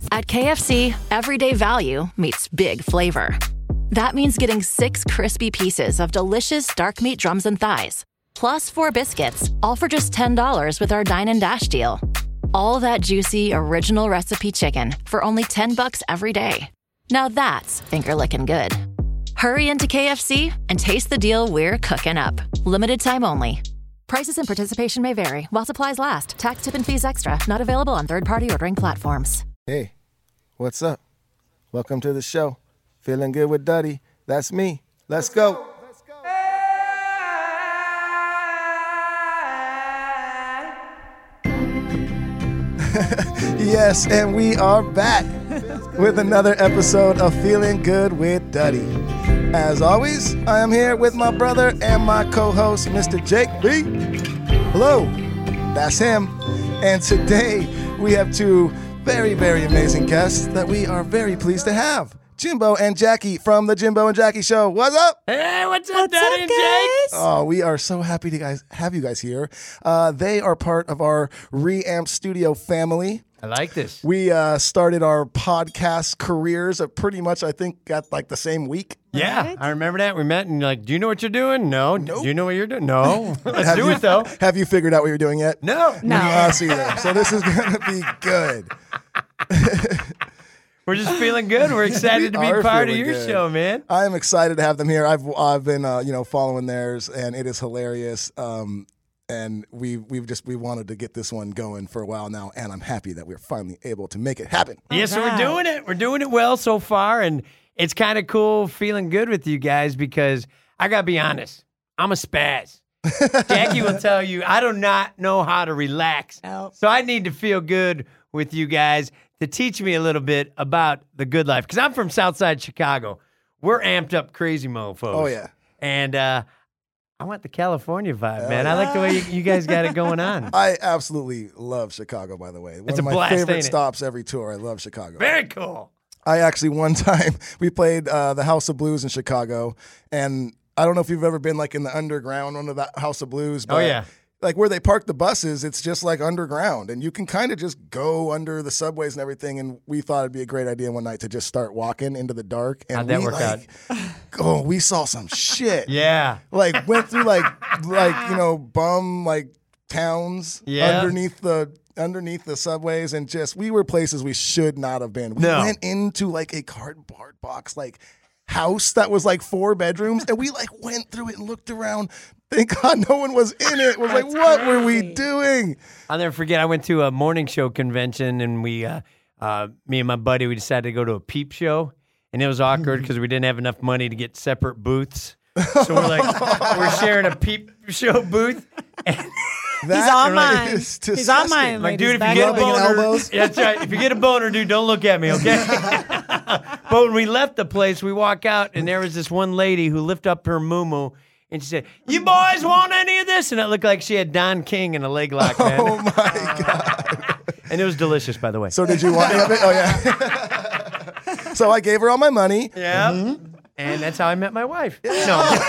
At KFC, everyday value meets big flavor. That means getting 6 crispy pieces of delicious dark meat drums and thighs, plus 4 biscuits, all for just $10 with our Dine and Dash deal. All that juicy, original recipe chicken for only $10 every day. Now that's finger-licking good. Hurry into KFC and taste the deal we're cooking up. Limited time only. Prices and participation may vary while supplies last. Tax, tip, and fees extra. Not available on third-party ordering platforms. Hey, what's up? Welcome to the show. Feeling good with Duddy. That's me. Let's go. Yes, and we are back with another episode of Feeling Good with Duddy. As always, I am here with my brother and my co-host, Mr. Jake B. Hello, that's him. And today we have 2 very, very amazing guests that we are very pleased to have. Jimbo and Jackie from the Jimbo and Jackie Show. What's up? Hey, what's up, Daddy and Jake? Oh, we are so happy to have you guys here. They are part of our Reamp Studio family. I like this. We started our podcast careers pretty much, I think, at like the same week. Yeah, right? I remember that. We met and you're like, do you know what you're doing? No. Nope. Do you know what you're doing? No. Let's do it, though. Have you figured out what you're doing yet? No. Us either. So this is going to be good. We're just feeling good. We're excited to be part of your show, man. I am excited to have them here. I've been following theirs, and it is hilarious. And we wanted to get this one going for a while now, and I'm happy that we're finally able to make it happen. Yes, so we're doing it. We're doing it well so far, and it's kind of cool feeling good with you guys because I got to be honest, I'm a spaz. Jackie will tell you I do not know how to relax, so I need to feel good with you guys to teach me a little bit about the good life because I'm from Southside Chicago. We're amped up crazy mofos. Oh, yeah. And I want the California vibe, man. I like the way you guys got it going on. I absolutely love Chicago, by the way. It's one a of my blast, favorite stops every tour. I love Chicago. Very cool. I actually, one time, we played the House of Blues in Chicago, and I don't know if you've ever been like in the underground one of the House of Blues. But yeah. Like where they park the buses, it's just like underground, and you can kind of just go under the subways and everything. And we thought it'd be a great idea one night to just start walking into the dark. And how'd that work out? Oh, we saw some shit. Yeah, like went through like bum like towns underneath the subways, and just we were places we should not have been. We went into like a cardboard box like house that was like 4 bedrooms, and we like went through it and looked around. Thank God no one was in it. It was like, what were we doing? I'll never forget. I went to a morning show convention, and we, me and my buddy, we decided to go to a peep show, and it was awkward because we didn't have enough money to get separate booths. So we're sharing a peep show booth. And he's on mine. He's on mine. Like, dude, if you get a boner, that's right. If you get a boner, dude, don't look at me, okay? But when we left the place, we walk out, and there was this one lady who lifted up her moo-moo, and she said, "You boys want any of this?" And it looked like she had Don King in a leg lock, man. Oh, my God. And it was delicious, by the way. So did you want any of it? Oh, yeah. So I gave her all my money. Yeah. Mm-hmm. And that's how I met my wife. No.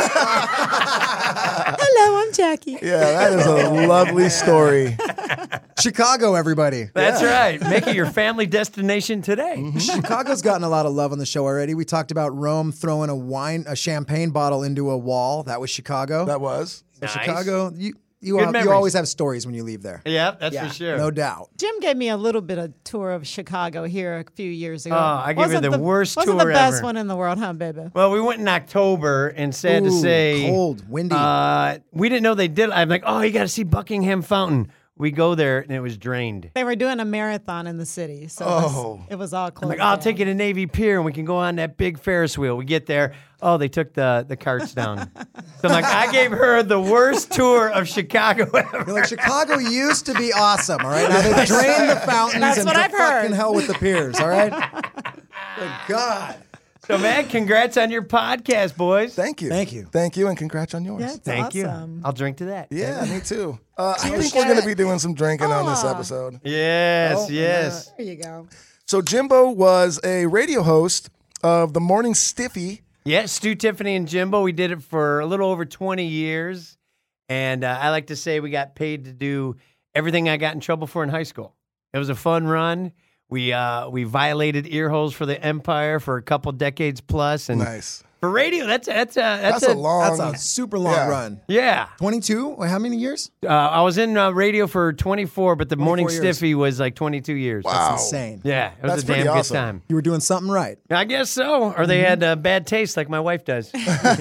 Hello, I'm Jackie. Yeah, that is a lovely story. Chicago, everybody. That's right. Make it your family destination today. Mm-hmm. Chicago's gotten a lot of love on the show already. We talked about Rome throwing a champagne bottle into a wall. That was Chicago. That was. So nice. Chicago, you always have stories when you leave there. Yeah, that's for sure. No doubt. Jim gave me a little bit of tour of Chicago here a few years ago. Oh, I gave you the worst tour ever. Wasn't the best one in the world, huh, baby? Well, we went in October, and sad to say, cold, windy. We didn't know they did. I'm like, oh, you got to see Buckingham Fountain. We go there, and it was drained. They were doing a marathon in the city, so it was all closed. I'm like, I'll take you to Navy Pier, and we can go on that big Ferris wheel. We get there. Oh, they took the carts down. So I'm like, I gave her the worst tour of Chicago ever. You're like, Chicago used to be awesome, all right? Now they've drained the fountains. That's and what I've heard. Fucking hell with the piers, all right? Good God. So, man, congrats on your podcast, boys. Thank you. Thank you. Thank you, and congrats on yours. Yeah, Thank awesome. you. I'll drink to that. Yeah, me too. I think we're going to be doing some drinking on this episode. Yes, yes. There you go. So Jimbo was a radio host of the Morning Stiffy. Yeah, Stu, Tiffany, and Jimbo. We did it for a little over 20 years. And I like to say we got paid to do everything I got in trouble for in high school. It was a fun run. We violated ear holes for the Empire for a couple decades plus, and Nice. for radio, that's a long. That's a super long Yeah. run. yeah. 22? Wait, how many years? I was in radio for 24, but the morning 24 years. stiffy was like 22 years. Wow. Insane. Yeah, it was That's a damn pretty good awesome. time. You were doing something right. I guess so, or they had bad taste like my wife does.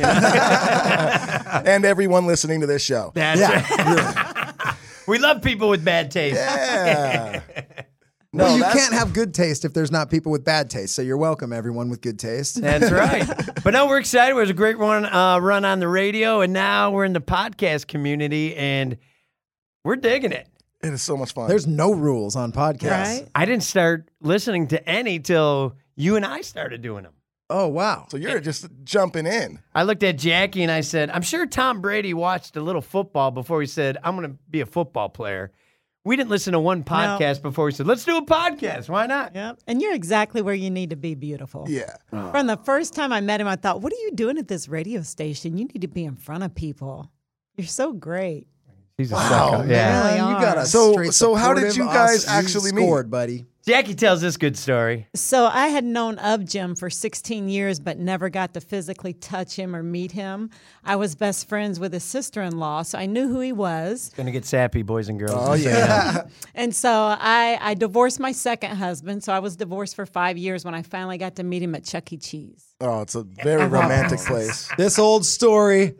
And everyone listening to this show. That's Yeah. we love people with bad taste. Yeah. Well, you that's- can't have good taste if there's not people with bad taste. So you're welcome, everyone with good taste. That's right. But no, we're excited. It was a great run on the radio, and now we're in the podcast community, and we're digging it. It is so much fun. There's no rules on podcasts. Right? I didn't start listening to any till you and I started doing them. Oh, wow. So you're just jumping in. I looked at Jackie and I said, I'm sure Tom Brady watched a little football before he said, I'm going to be a football player. We didn't listen to one podcast before we said, let's do a podcast. Why not? Yep. And you're exactly where you need to be, beautiful. Yeah. From the first time I met him, I thought, what are you doing at this radio station? You need to be in front of people. You're so great. He's a Wow, sucker. Yeah. Really Man, you got are. a So- straight so how did supportive you guys us. You actually meet? scored, buddy. Jackie tells this good story. So I had known of Jim for 16 years, but never got to physically touch him or meet him. I was best friends with his sister-in-law, so I knew who he was. Going to get sappy, boys and girls. Oh, yeah. And so I divorced my second husband. So I was divorced for 5 years when I finally got to meet him at Chuck E. Cheese. Oh, it's a very romantic place. This old story.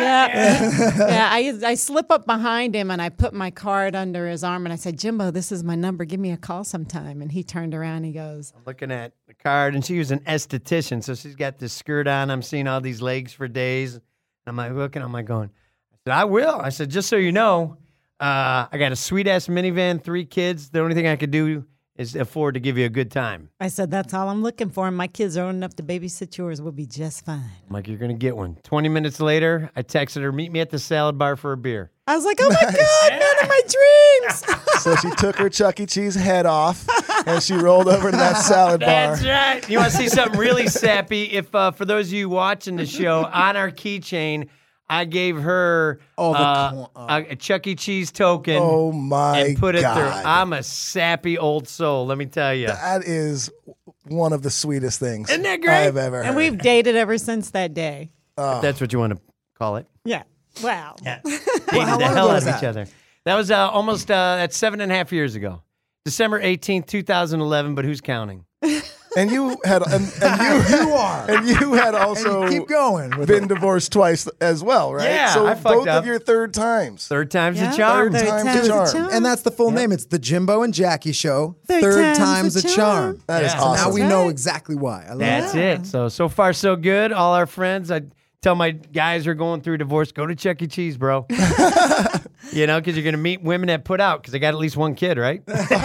Yeah. I slip up behind him and I put my card under his arm and I said, Jimbo, this is my number. Give me a call sometime. And he turned around and he goes, Looking at the card, and she was an esthetician, so she's got this skirt on. I'm seeing all these legs for days. I'm like looking, I'm like going, I said, I will. I said, just so you know, I got a sweet-ass minivan, 3 kids. The only thing I could do is afford to give you a good time. I said, that's all I'm looking for. And my kids are old enough to babysit yours. We'll be just fine. I'm like, you're going to get one. 20 minutes later, I texted her, meet me at the salad bar for a beer. I was like, oh my God, man of my dreams. So she took her Chuck E. Cheese head off and she rolled over to that salad bar. That's right. You want to see something really sappy? If for those of you watching the show, on our keychain, I gave her a Chuck E. Cheese token. Oh my and put it God. through. I'm a sappy old soul, let me tell you. That is one of the sweetest things Isn't that great? I've ever heard. And we've dated ever since that day. If that's what you want to call it. Yeah. Wow. Yeah. Dated how the long hell ago out was of each that? other. That was almost that's 7.5 years ago. December 18th, 2011, but who's counting? And you had and You are. and you had also And you keep going with been it. divorced twice as well, right? Yeah, so I fucked both up. of your third times. Third time's Yeah, a charm. Third time's a charm. And that's the full name. It's the Jimbo and Jackie Show. Third time's a charm. That is Yeah. So awesome. now we That's know right. exactly why. I love That's it. it. So far, so good. All our friends, I tell my guys who are going through divorce, go to Chuck E. Cheese, bro. You know, because you're going to meet women that put out because they got at least one kid, right?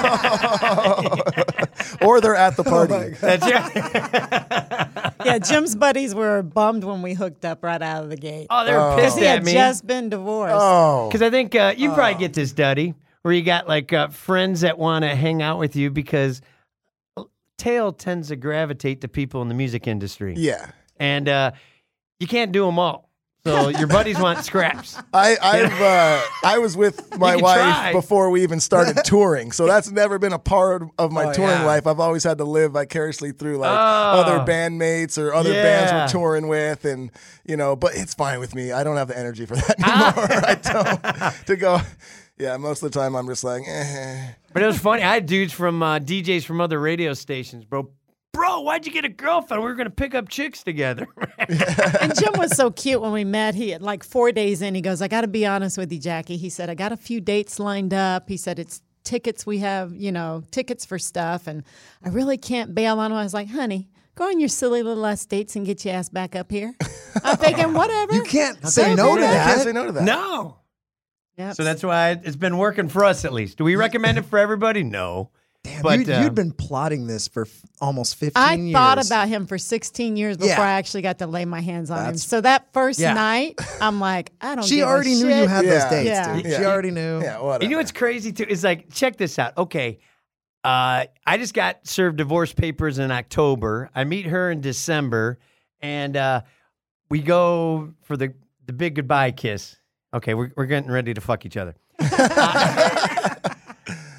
Or they're at the party. That's right. Yeah, Jim's buddies were bummed when we hooked up right out of the gate. Oh, they were Because pissed he at had me. just been divorced. Oh, Because I think you probably get this, Duddy, where you got like friends that want to hang out with you because Tail tends to gravitate to people in the music industry. yeah. And you can't do them all. So your buddies want scraps. I was with my can wife try. before we even started touring, so that's never been a part of my Oh, touring yeah. life. I've always had to live vicariously through like Oh. other bandmates or other Yeah. bands we're touring with, and you know. But it's fine with me. I don't have the energy for that anymore. I don't to go. Yeah, most of the time I'm just like, But it was funny. I had dudes from DJs from other radio stations, bro. Bro, why'd you get a girlfriend? We were going to pick up chicks together. And Jim was so cute when we met. He had like 4 days in, he goes, I got to be honest with you, Jackie. He said, I got a few dates lined up. He said, it's tickets we have, tickets for stuff. And I really can't bail on them. I was like, honey, go on your silly little ass dates and get your ass back up here. I'm thinking, whatever. You can't say no to I can't say that. no to that. No. Yep. So that's why it's been working for us at least. Do we recommend it for everybody? No. Damn, But, you'd been plotting this for almost 15 I years. thought about him for 16 years before Yeah. I actually got to lay my hands on him. That's- So that first Yeah. night, I'm like, I don't She give a already knew you shit. had Yeah. those dates, Yeah. dude. Yeah. She already knew. Yeah, whatever. You know what's crazy too? Is like, check this out. Okay. I just got served divorce papers in October. I meet her in December, and we go for the big goodbye kiss. Okay, we're getting ready to fuck each other.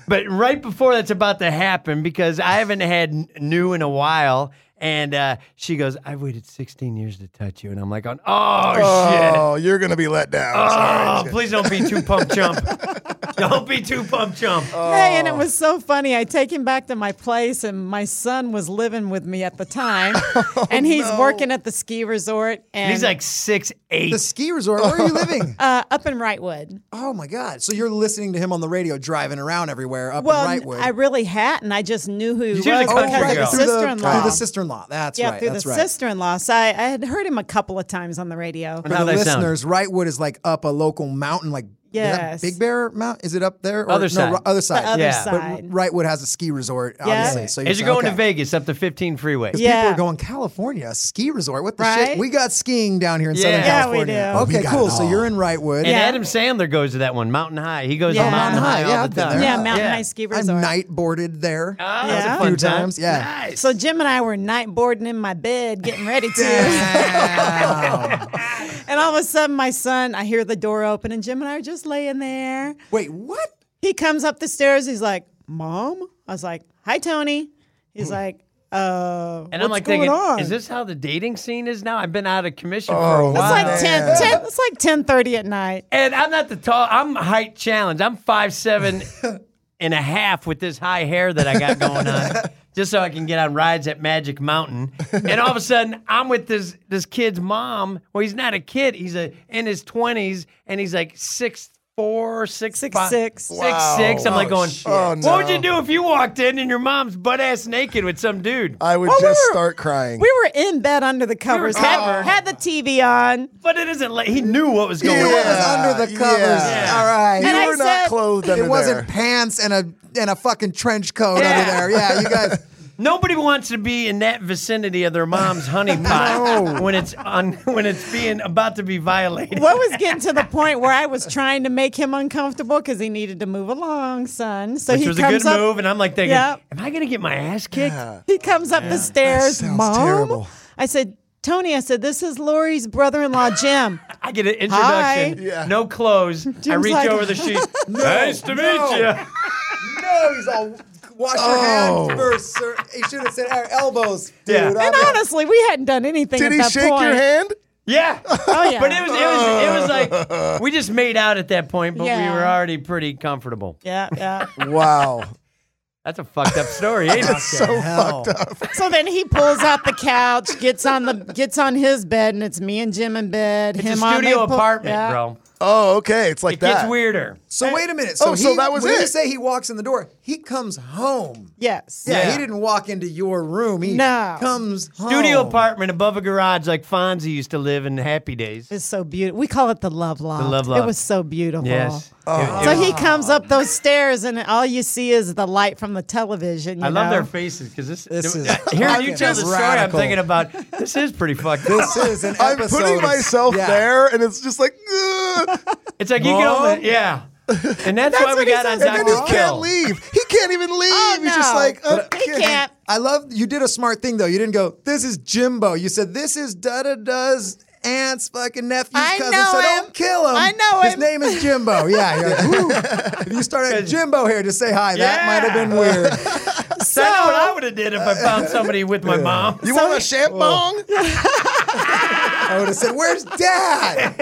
But right before that's about to happen, because I haven't had new in a while, and she goes, "I've waited 16 years to touch you," and I'm like, "Oh, Oh, you're gonna be let down. shit! Sorry. Oh, please don't be too pump chump. Don't be too pump chump." Hey, and it was so funny. I take him back to my place, and my son was living with me at the time, and he's working at the ski resort. And He's like 6'8". The ski resort. Where are you living? up in Wrightwood. Oh my God! So you're listening to him on the radio, driving around everywhere up Well, in Wrightwood. I really hadn't. I just knew who he was She's a because country of the girl. through sister-in-law. the sister-in-law. That's Yeah, right. through That's the right. sister-in-law. So I had heard him a couple of times on the radio. For How'd the that sound? listeners, Wrightwood is like up a local mountain, like Yes. is that Big Bear Mountain? Is it up there? Or, Other side. No, other side. The other Yeah. side. But Wrightwood has a ski resort, Yeah. obviously. So As you're going to okay. Vegas, up to 15 freeway. Yeah. People are going, California, a ski resort. What the Right? shit? We got skiing down here in Southern Yeah. Yeah, we California. do. Okay, We got cool. it So all. you're in Wrightwood. And Yeah. Adam Sandler goes to that one, Mountain High. He goes Yeah. to Mountain High Yeah, all I've the been time. there. Yeah, Mountain Yeah. High Ski I've Resort. night boarded there. Ah, Yeah. that's a A fun few time. times, yeah. Nice. So Jim and I were night boarding in my bed, getting ready to. Damn. And all of a sudden, my son, I hear the door open, and Jim and I are just laying there. Wait, what? He comes up the stairs. He's like, "Mom?" I was like, "Hi, Tony." He's like, And what's I'm like going thinking, on? is this how the dating scene is now? I've been out of commission for Oh, a It's while. like 10, it's like 10:30 at night. And I'm not the tall. I'm height challenged. I'm 5'7" and a half with this high hair that I got going on, just so I can get on rides at Magic Mountain. And all of a sudden, I'm with this kid's mom. Well, he's not a kid. He's in his 20s, and he's like 6'4", 6'5", 6'6". 6'6". I'm like going, Oh, no. what would you do if you walked in and your mom's butt ass naked with some dude? I would Well, we just were- start crying. We were in bed under the covers, had the TV on. But it isn't like he knew what was going It on. was under the covers. yeah. All right. you And I were not said- clothed under It wasn't there. pants and a fucking trench coat Yeah. under there. Yeah, you guys. Nobody wants to be in that vicinity of their mom's honey pot when it's being about to be violated. What was getting to the point where I was trying to make him uncomfortable because he needed to move along, son. So Which he was a comes good up, move, and I'm like thinking, Yep. am I gonna get my ass kicked? He comes up the stairs, That sounds Mom. terrible. I said, Tony, I said, this is Lori's brother-in-law, Jim. I get an introduction, Yeah. no clothes. I Jim's reach like- over the sheet. Nice to meet you. No, he's all wash your hands first, sir. He should have said our elbows, dude. Yeah. I'm And not- honestly, we hadn't done anything Did at he that shake point. your hand? Yeah. Oh, yeah. But it was like we just made out at that point, but we Yeah. were already pretty comfortable. Yeah, yeah. Wow. That's a fucked up story, ain't it? So hell. fucked up. So then he pulls out the couch, gets on his bed, and it's me and Jim in bed. It's him a on studio they pull- apartment, yeah. bro. Oh, okay. It's like It that. gets weirder. So wait a minute. Oh, so that was when you it. say he walks in the door, he comes home. Yes. Yeah, Yeah. he didn't walk into your room. He No. comes home. Studio apartment above a garage like Fonzie used to live in Happy Days. It's so beautiful. We call it the Love Loft. The Love Loft. It was so beautiful. Yes. It So was- he comes up those stairs, and all you see is the light from the television. You I love know? their faces because This is hearing you fucking tell the story, radical. I'm thinking about this is pretty fucked up. This is an I'm episode. putting of- myself yeah. there, and it's just like, ugh. It's like you can only, yeah. And that's why we what he got on says. And then Dr. he can't Phil. leave. He can't even leave. Oh, He's just no. like, He okay. can't. I love you did a smart thing though. You didn't go, this is Jimbo. You said this is Does aunt's fucking nephew's I cousin. know So him. don't kill him. I know His him. name is Jimbo. Yeah. You're like, "Ooh." If you started Jimbo here to say hi, that Yeah. might have been weird. That's what I would have did if I found somebody with my mom. You want a shampoo? I would have said, where's Dad?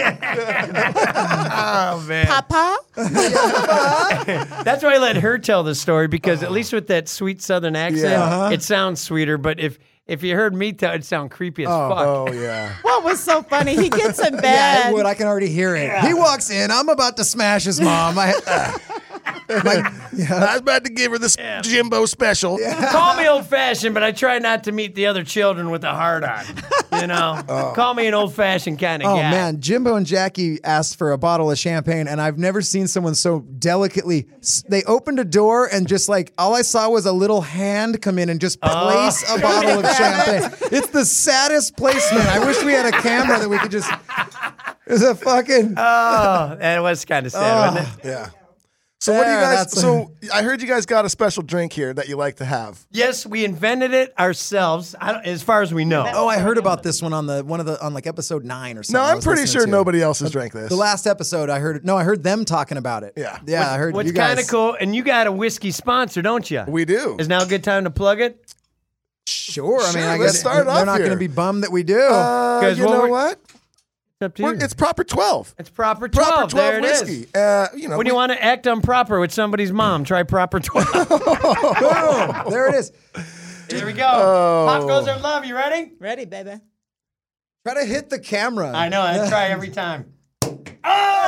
Oh man. Papa? That's why I let her tell the story because at least with that sweet Southern accent, Yeah. it sounds sweeter. But if you heard me tell, it'd sound creepy as fuck. Oh, yeah. What was so funny? He gets in Yeah, bed. it would. I can already hear it. He walks in. I'm about to smash his mom. I was about to give her this Jimbo special. Call me old fashioned, but I try not to meet the other children with a heart on. You know, call me an old fashioned kind of Oh guy. man, Jimbo and Jackie asked for a bottle of champagne, and I've never seen someone so delicately. They opened a door, and just like all I saw was a little hand come in and just place a bottle of champagne. It's the saddest placement. I wish we had a camera that we could just. It's a fucking. Oh, that was kind of sad, wasn't it? Yeah. So what do you There, guys? that's- So I heard you guys got a special drink here that you like to have. Yes, we invented it ourselves, as far as we know. Oh, I heard about this one on like episode 9 or something. No, I I'm was pretty listening sure to. nobody else has drank this. The last episode, I heard. No, I heard them talking about it. Yeah. I heard. What's you guys kind of cool, and you got a whiskey sponsor, don't you? We do. Is now a good time to plug it? Sure. I mean, Sure, I let's guess start they're off not going to here. be bummed that we do. Guys, You what know we're- what? It's up to you. It's proper 12. It's proper 12. Proper 12 there it is. whiskey. You know, When you want to act improper with somebody's mom, try proper 12. Boom. There it is. Here we go. Pop goes our love. You ready? Ready, baby. Try to hit the camera. I know. I try every time. Oh,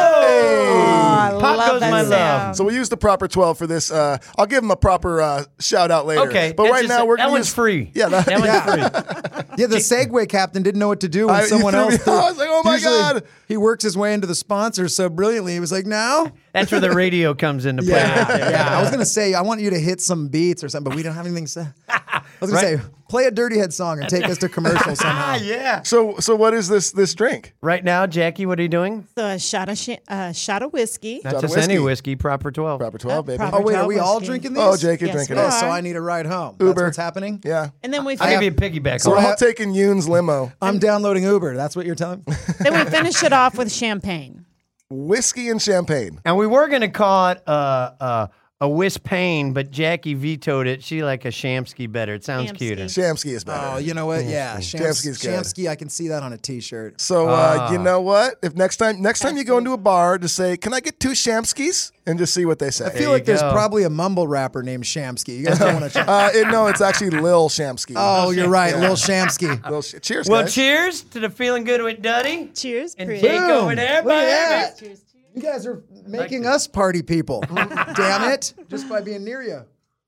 I Pop love goes that my sound. love. So we use the proper 12 for this. I'll give him a proper shout out later. Okay. But it's right just- now we're that going to one's use free. Yeah, That one's free. Yeah, the Segway captain didn't know what to do when You someone threw else. me threw- off. I was like, oh my Usually, God. He works his way into the sponsor so brilliantly. He was like, "Now." That's where the radio comes into play. right there. Yeah. I was gonna say I want you to hit some beats or something, but we don't have anything. I was gonna say play a Dirty Head song and take us to commercial somehow. Yeah. So what is this drink? Right now, Jackie, what are you doing? So a shot of whiskey. Not Shot of just any whiskey. whiskey, proper 12. Proper 12, baby. proper- Oh wait, are we all Whiskey. drinking these? Oh, Jake, you're Yes, drinking we it. are. So I need a ride home. Uber. That's what's happening. Yeah. And then we I'll give you finish, a piggyback. So on we're that. all taking Yoon's limo. I'm downloading Uber. That's what you're telling me. then we finish it off with champagne. Whiskey and champagne. And we were going to call it a Whispane, but Jackie vetoed it. She like a Shamsky better. It sounds Shamsky. cuter. Shamsky is better. Oh, you know what? Yeah, Shamsky's good. Shamsky. I can see that on a T-shirt. So you know what? If next time you go into a bar, just say, "Can I get 2 Shamskys?" and just see what they say. I feel you like there's go. probably a mumble rapper named Shamsky. You guys don't want to. No, it's actually Lil Shamsky. Oh, you're right, Lil Shamsky. Cheers, Well, guys. cheers to the feeling good with Duddy. Cheers, And Chris. Jake over there, Look at baby. that. Cheers. You guys are making us party people. Damn it! Just by being near you.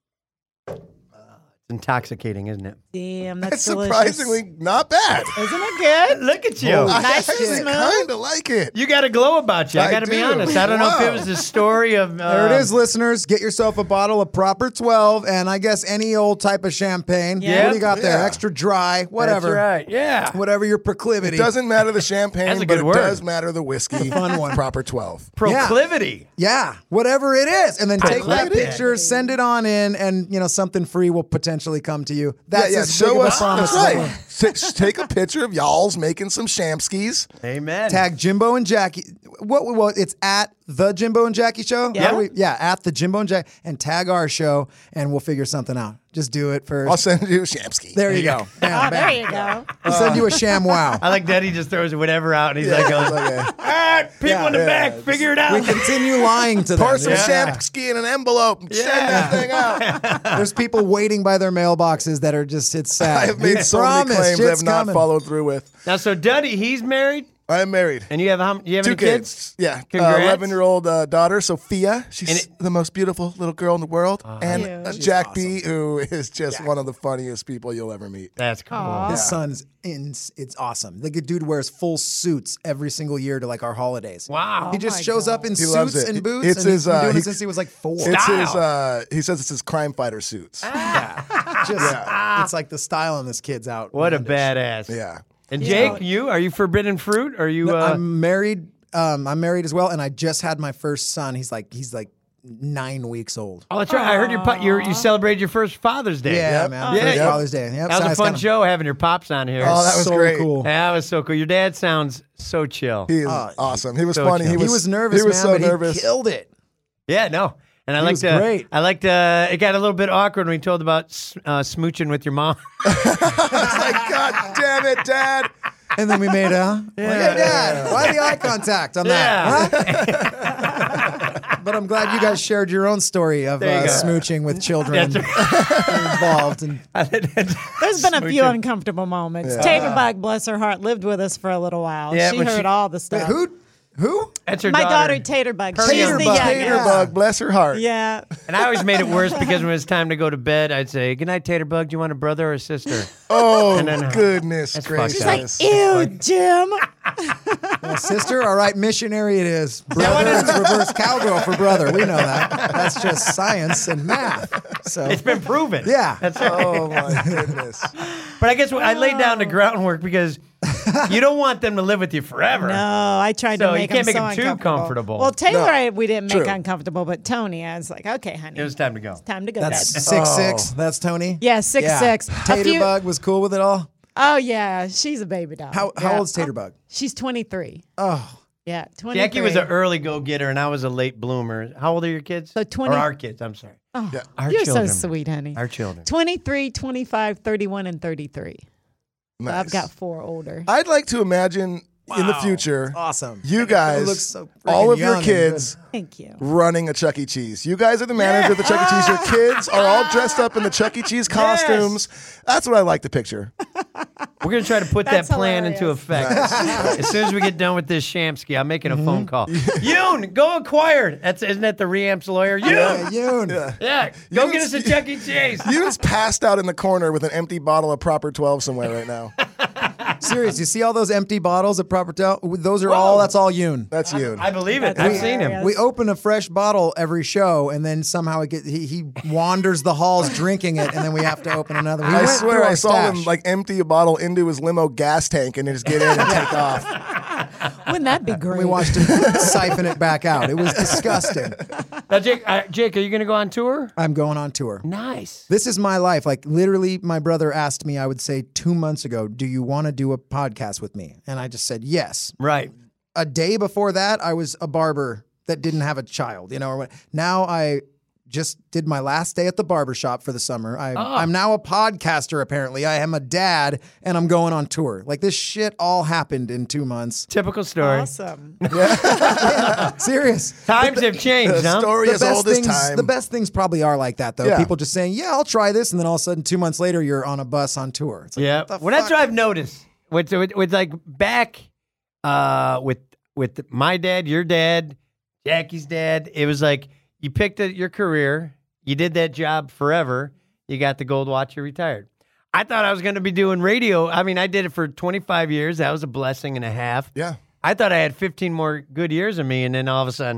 It's intoxicating, isn't it? Damn, It's that's surprisingly not bad. Isn't it good? Look at you. I Nice and actually smooth. kind of like it. You got a glow about you. I I got to be do. honest. I don't know if Wow. it was the story of. There it is, listeners. Get yourself a bottle of proper 12, and I guess any old type of champagne. Yeah. What do you got there? Yeah. Extra dry, whatever. That's right. Yeah. Whatever your proclivity. It doesn't matter the champagne, That's a but good it word. does matter the whiskey. fun one. Proper 12. Proclivity. Yeah, whatever it is, and then take that like it. picture, send it on in, and something free will potentially come to you. That's as big show of a us. promise. That's as right. Take a picture of y'all's making some Shamskys. Amen. Tag Jimbo and Jackie. What? It's at the Jimbo and Jackie show. Yeah. How do we- at the Jimbo and Jackie, and tag our show, and we'll figure something out. Just do it first. I'll send you a Shamsky. There you go. Bam, Oh, there bam. you go. We'll send you a sham wow. I like that he just throws whatever out and he's like, It's all like a- right, people in the back, figure it We out. continue lying to them. Pour some Yeah. Shamsky in an envelope and send that thing out. There's people waiting by their mailboxes that are just, it's sad. I have made We so many promise claims I shit's have not coming. followed through with. Now, so Duddy, he's married, I am married. and you have you have 2 any kids? Yeah. Congrats. 11-year-old daughter, Sophia. She's And the most beautiful little girl in the world. And Cute. Jack B, who is just one of the funniest people you'll ever meet. That's cool. Aw. His son's it's awesome. The good dude wears full suits every single year to like our holidays. Wow. He just my shows up in He loves suits it. and boots. It's and his, he's been doing he- it since he was like 4. It's his, Style. he says it's his crime fighter suits. It's like the style on this kid's out. What a Outlandish. badass. Yeah. And Jake, are you forbidden fruit? Are you? I'm married. I'm married as well, and I just had my first son. He's like 9 weeks old. Oh, that's right. I heard you celebrated your first Father's Day. Yeah, man. Yeah. First Yep. Father's Day. Yep. That was a Size fun kinda- show having your pops on here. Oh, that was so great. cool. That was so cool. Your dad sounds so chill. He is awesome. He was so funny. chill. He was nervous, He was man, so but nervous. he killed it. Yeah, no. And I He liked was great. I liked it got a little bit awkward when he told about smooching with your mom. It's like, God damn it, Dad. And then we made hey, Dad, why the eye contact on that? Huh? But I'm glad you guys shared your own story of There you go. smooching with children That's involved. And There's been a few Smooching. uncomfortable moments. Taterbug, bless her heart, lived with us for a little while. Yeah, she but heard she- all the stuff. who? That's her My daughter, daughter. Taterbug. Her She's younger the brother. youngest. Taterbug, bless her heart. Yeah. And I always made it worse because when it was time to go to bed, I'd say, "Good night, Taterbug. Do you want a brother or a sister?" Oh, And then, goodness That's gracious. fucked She's like, ew, Jim. Sister? All right, missionary it is. Brother, it's reverse cowgirl for brother. We know that. That's just science and math. So It's been proven. yeah. That's right. Oh, my goodness. But I guess I laid down the groundwork because you don't want them to live with you forever. No, I tried So to you make can't them make so them too comfortable. Well, Taylor, No. we didn't make True. uncomfortable, but Tony, I was like, okay, honey, It was time to go. time to go That's to bed. 6'6". That's Tony. Yeah, 6'6". Taterbug was cool with it all. Oh yeah, she's a baby doll. How Yeah. old's Taterbug? She's 23. Oh, Yeah, 23. Jackie was an early go-getter, and I was a late bloomer. How old are your kids? So 20 Or our kids, I'm sorry. Oh, Yeah. Our you're children. so sweet, honey. Our children. 23, 25, 31, and 33. So I've Nice. got 4 older. I'd like to imagine in the future, awesome. you guys, looks so all freaking of your young and kids, Thank you. running a Chuck E. Cheese. You guys are the manager of the Chuck E. Cheese. Your kids are all dressed up in the Chuck E. Cheese costumes. That's what I like to picture. We're going to try to put that That's plan into hilarious. effect. As soon as we get done with this Shamsky, I'm making a Mm-hmm. phone call. Yoon, go acquire. Isn't that the Reamps lawyer? Yoon! Yeah, Yoon. Yeah, go Yoon's- get us a Chuck E. Cheese. You just passed out in the corner with an empty bottle of Proper 12 somewhere right now. Serious. You see all those empty bottles at Proper Tel? Those are all. That's all Yoon. That's you. I believe it. That's I've seen him. hilarious. We open a fresh bottle every show, and then somehow he wanders the halls drinking it, and then we have to open another. We I went swear through I our saw stash. him like empty a bottle into his limo gas tank and then just get in and take off. Wouldn't that be great? We watched him siphon it back out. It was disgusting. Now, Jake, are you going to go on tour? I'm going on tour. Nice. This is my life. Like literally, my brother asked me, I would say 2 months ago, do you want to do a podcast with me? And I just said yes. Right. A day before that, I was a barber that didn't have a child, or what. Now I just did my last day at the barbershop for the summer. I'm now a podcaster, apparently. I am a dad, and I'm going on tour. Like, this shit all happened in 2 months. Typical story. Awesome. Serious. Times have changed, The huh? story as old as time. The best things probably are like that, though. Yeah. People just saying, yeah, I'll try this, and then all of a sudden, 2 months later, you're on a bus on tour. It's like, Yeah. what the Well, that's fuck? what I've noticed. With like back with my dad, your dad, Jackie's dad, it was like you picked your career, you did that job forever, you got the gold watch, you retired. I thought I was going to be doing radio. I mean, I did it for 25 years. That was a blessing and a half. Yeah. I thought I had 15 more good years of me, and then all of a sudden,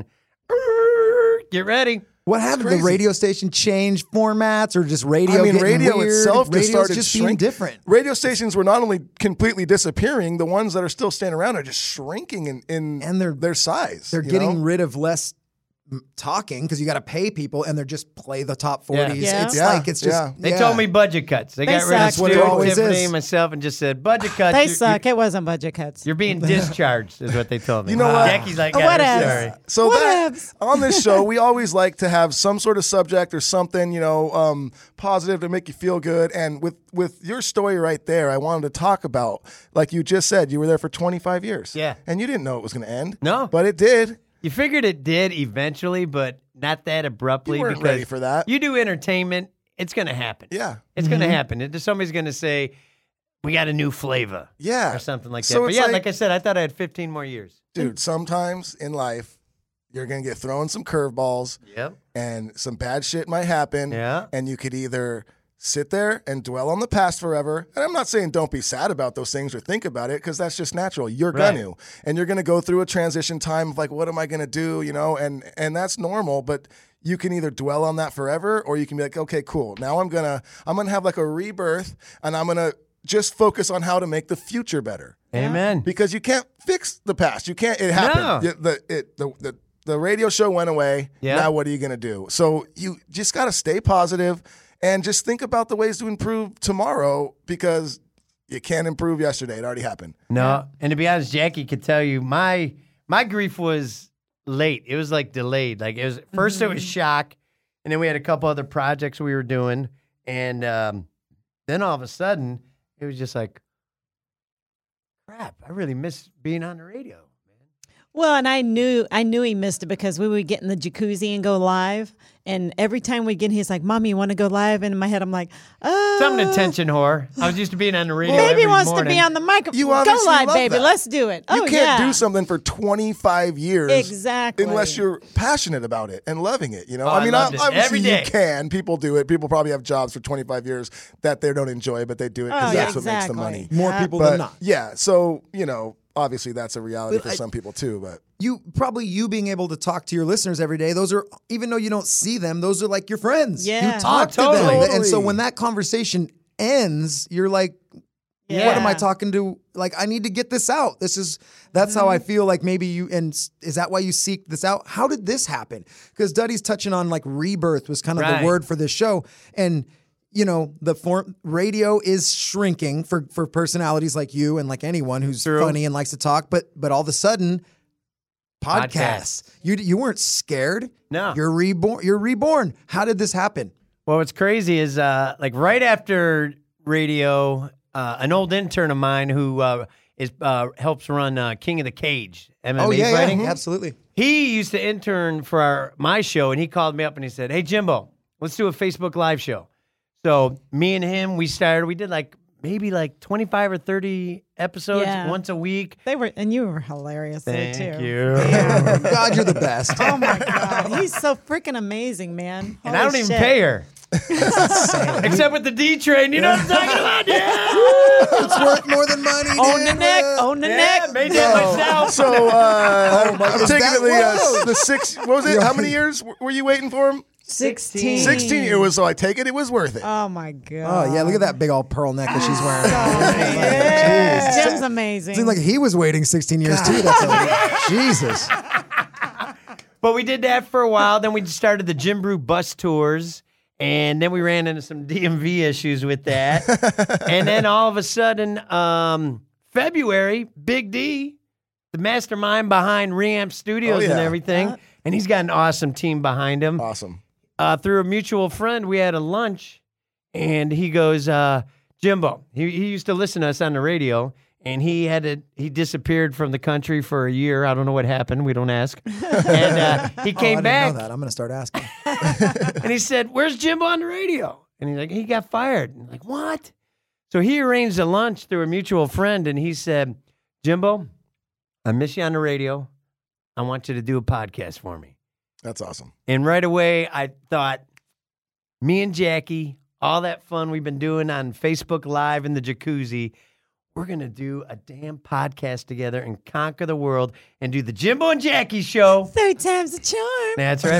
get ready. What happened? crazy. The radio station change formats, or just radio? I mean, getting radio weird? itself just Radio's started just being shrinking. different. Radio stations were not only completely disappearing, the ones that are still staying around are just shrinking in And they're- their size. They're you getting know? rid of less talking because you got to pay people, and they're just play the top 40s. Yeah. It's Yeah. like it's just Yeah. They told me budget cuts. They got rid of suck. what it Stu, always Tiffany, is. myself, and just said, budget cuts. They you're- suck. It wasn't budget cuts. You're being discharged, is what they told me. You know what? Jackie's like, What yeah, else? sorry. So that Whatevs. on this show, we always like to have some sort of subject or something, positive to make you feel good. And with your story right there, I wanted to talk about, like you just said, you were there for 25 years. Yeah. And you didn't know it was going to end. No. But it did. You figured it did eventually, but not that abruptly. You weren't because ready for that. You do entertainment, it's going to happen. Yeah. It's going to happen. Somebody's going to say, we got a new flavor. Yeah. Or something like that. So But it's yeah, like- like I said, I thought I had 15 more years. Dude, sometimes in life, you're going to get thrown some curveballs Yep. and some bad shit might happen. Yeah. And you could either sit there and dwell on the past forever. And I'm not saying don't be sad about those things or think about it, because that's just natural. You're Right. going to. And you're going to go through a transition time of like, what am I going to do? And that's normal. But you can either dwell on that forever, or you can be like, okay, cool. Now I'm gonna have like a rebirth, and I'm gonna just focus on how to make the future better. Amen. Because you can't fix the past. You can't. It happened. The radio show went away. Yeah. Now what are you going to do? So you just got to stay positive and just think about the ways to improve tomorrow, because you can't improve yesterday. It already happened. No. And to be honest, Jackie could tell you my grief was late. It was like delayed. Like it was first it was shock, and then we had a couple other projects we were doing, and then all of a sudden it was just like, crap, I really miss being on the radio. Well, and I knew he missed it because we would get in the jacuzzi and go live. And every time we get in, he's like, Mommy, you want to go live? And in my head, I'm like, Some attention whore. I was used to being on the radio. Baby every wants morning. to be on the microphone. You Go obviously live, love baby. that. Let's do it. You Oh, can't yeah. do something for 25 years. Exactly. Unless you're passionate about it and loving it, Oh, I loved it. obviously Every day. you can. People do it. People probably have jobs for 25 years that they don't enjoy, but they do it because Oh, yeah, that's what makes the exactly. money. More Yeah. people than But not. yeah, so obviously that's a reality But for some people too. But You being able to talk to your listeners every day, those are, even though you don't see them, those are like your friends. Yeah. You talk Oh, totally. to them. And so Totally. when that conversation ends, you're like, Yeah. What am I talking to? Like, I need to get this out. That's how I feel like maybe you, and is that why you seek this out? How did this happen? Because Duddy's touching on like rebirth was kind of Right. the word for this show. And, you know, radio is shrinking for personalities like you and like anyone who's True. funny and likes to talk. But all of a sudden, podcasts. You weren't scared. No. You're reborn. How did this happen? Well, what's crazy is like right after radio, an old intern of mine who helps run King of the Cage MMA Oh, yeah, fighting. yeah, absolutely. He used to intern for my show, and he called me up and he said, "Hey, Jimbo, let's do a Facebook Live show." So me and him, we did maybe 25 or 30 episodes Yeah. once a week. And you were hilarious there too. Thank you. God, you're the best. Oh my God, he's so freaking amazing, man. And I don't even pay her. Except with the D train, you know what I'm talking about? Yeah. It's worth more than money. On the dude. neck, on the Yeah, neck. made that myself. So I'm is taking that- the 6. What was it? How many years were you waiting for him? 16. 16. It was. So I take it. It was worth it. Oh my God. Oh yeah, look at that big old pearl necklace she's wearing. Jim's amazing. Seemed like he was waiting 16 years too. That's Jesus. But we did that for a while. Then we started the Jim Brew bus tours. And then we ran into some DMV issues with that. And then all of a sudden, February, Big D, the mastermind behind Reamp Studios and yeah. everything. And he's got an awesome team behind him. Awesome. Through a mutual friend, we had a lunch. And he goes, Jimbo, he used to listen to us on the radio. And he disappeared from the country for a year. I don't know what happened. We don't ask. And he came I back. didn't know that. I'm gonna start asking. And he said, "Where's Jimbo on the radio?" And he's like, "He got fired." And I'm like, "What?" So he arranged a lunch through a mutual friend, and he said, "Jimbo, I miss you on the radio. I want you to do a podcast for me." That's awesome. And right away, I thought, me and Jackie, all that fun we've been doing on Facebook Live in the jacuzzi, we're going to do a damn podcast together and conquer the world and do the Jimbo and Jackie show. Third time's the charm. That's right,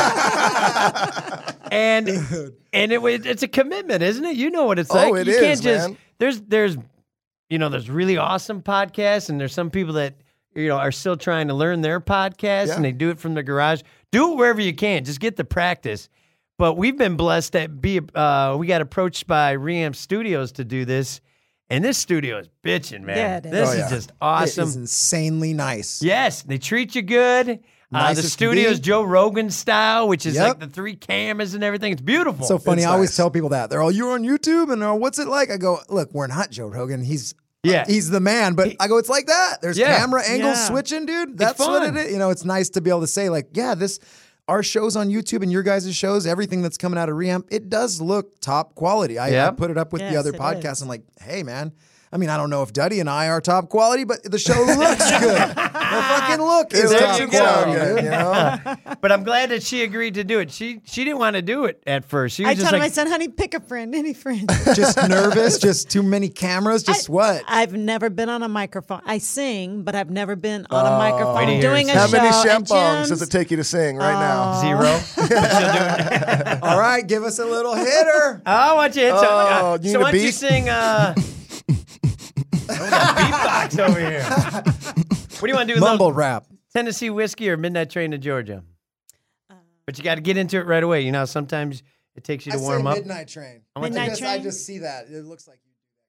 baby. and it's a commitment, isn't it? You know what it's like. It you is, can't just man. there's really awesome podcasts, and there's some people that are still trying to learn their podcast, Yeah. and they do it from their garage. Do it wherever you can. Just get the practice. But we've been blessed that we got approached by Reamp Studios to do this. And this studio is bitching, man. Yeah, it is. This Oh, is yeah. just It awesome. is insanely nice. Yes, they treat you good. The Nicest studio's beat. Joe Rogan style, which is Yep. like the 3 cameras and everything. It's beautiful. So funny. It's I always nice. tell people that they're all, "You're on YouTube," and what's it like? I go, "Look, we're not Joe Rogan. He's the man." But I go, "It's like that. There's Yeah. camera angles Yeah. switching, dude. That's what fun. it is." It's nice to be able to say, like, yeah, our shows on YouTube and your guys' shows, everything that's coming out of Reamp, it does look top quality. I Yep. put it up with the Yes, other it podcasts. is. I'm like, hey, man. I mean, I don't know if Duddy and I are top quality, but the show looks good. The fucking look is There top you go. quality, Good, dude. you know? But I'm glad that she agreed to do it. She didn't want to do it at first. She was I just told him, I like, said, honey, pick a friend, any friend. Just nervous, just too many cameras, just what? I've never been on a microphone. I sing, but I've never been on a microphone Wait to hear doing a her How show. many and shampongs does Jim's- it take you to sing right now? 0. All right, give us a little hitter. I want you to hit something. Oh, you So need a why don't you beat? sing we got beatbox over here. What do you want to do? Mumble Little rap. Tennessee Whiskey or Midnight Train to Georgia? But you got to get into it right away. You know, sometimes it takes you to warm up. Midnight Train. Midnight Train. I just see that. It looks like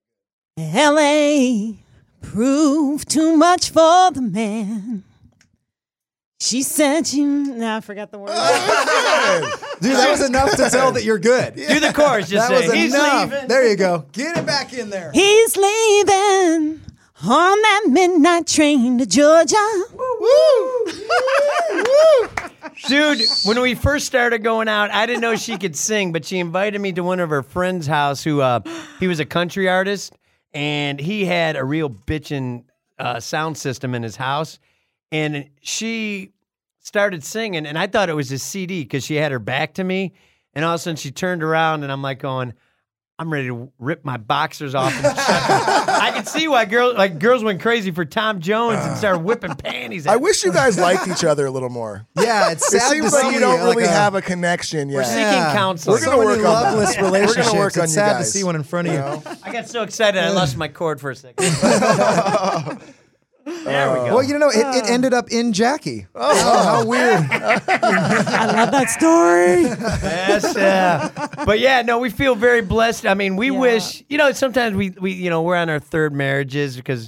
L.A. proved too much for the man. She said I forgot the word. dude, that was enough to tell that you're good. Do the chorus. Just That say, was he's enough. leaving. There you go. Get it back in there. He's leaving on that midnight train to Georgia. Dude, when we first started going out, I didn't know she could sing, but she invited me to one of her friends' house who he was a country artist, and he had a real bitchin' sound system in his house. And she started singing, and I thought it was a CD because she had her back to me. And all of a sudden she turned around, and I'm like going, I'm ready to rip my boxers off. And I can see why girls went crazy for Tom Jones and started whipping panties. I wish you guys liked each other a little more. Yeah, it's It sad to seems see like you don't really like have a connection yet. We're seeking counsel. We're gonna so work many on that. loveless We're gonna relationships. work on It's you sad to guys. see one in front of you. I got so excited I lost my cord for a second. There we go. Well, you know, it ended up in Jackie. Oh, how weird. I love that story. Yes, but yeah, no, we feel very blessed. I mean, we Yeah. wish, sometimes we we're on our third marriages because,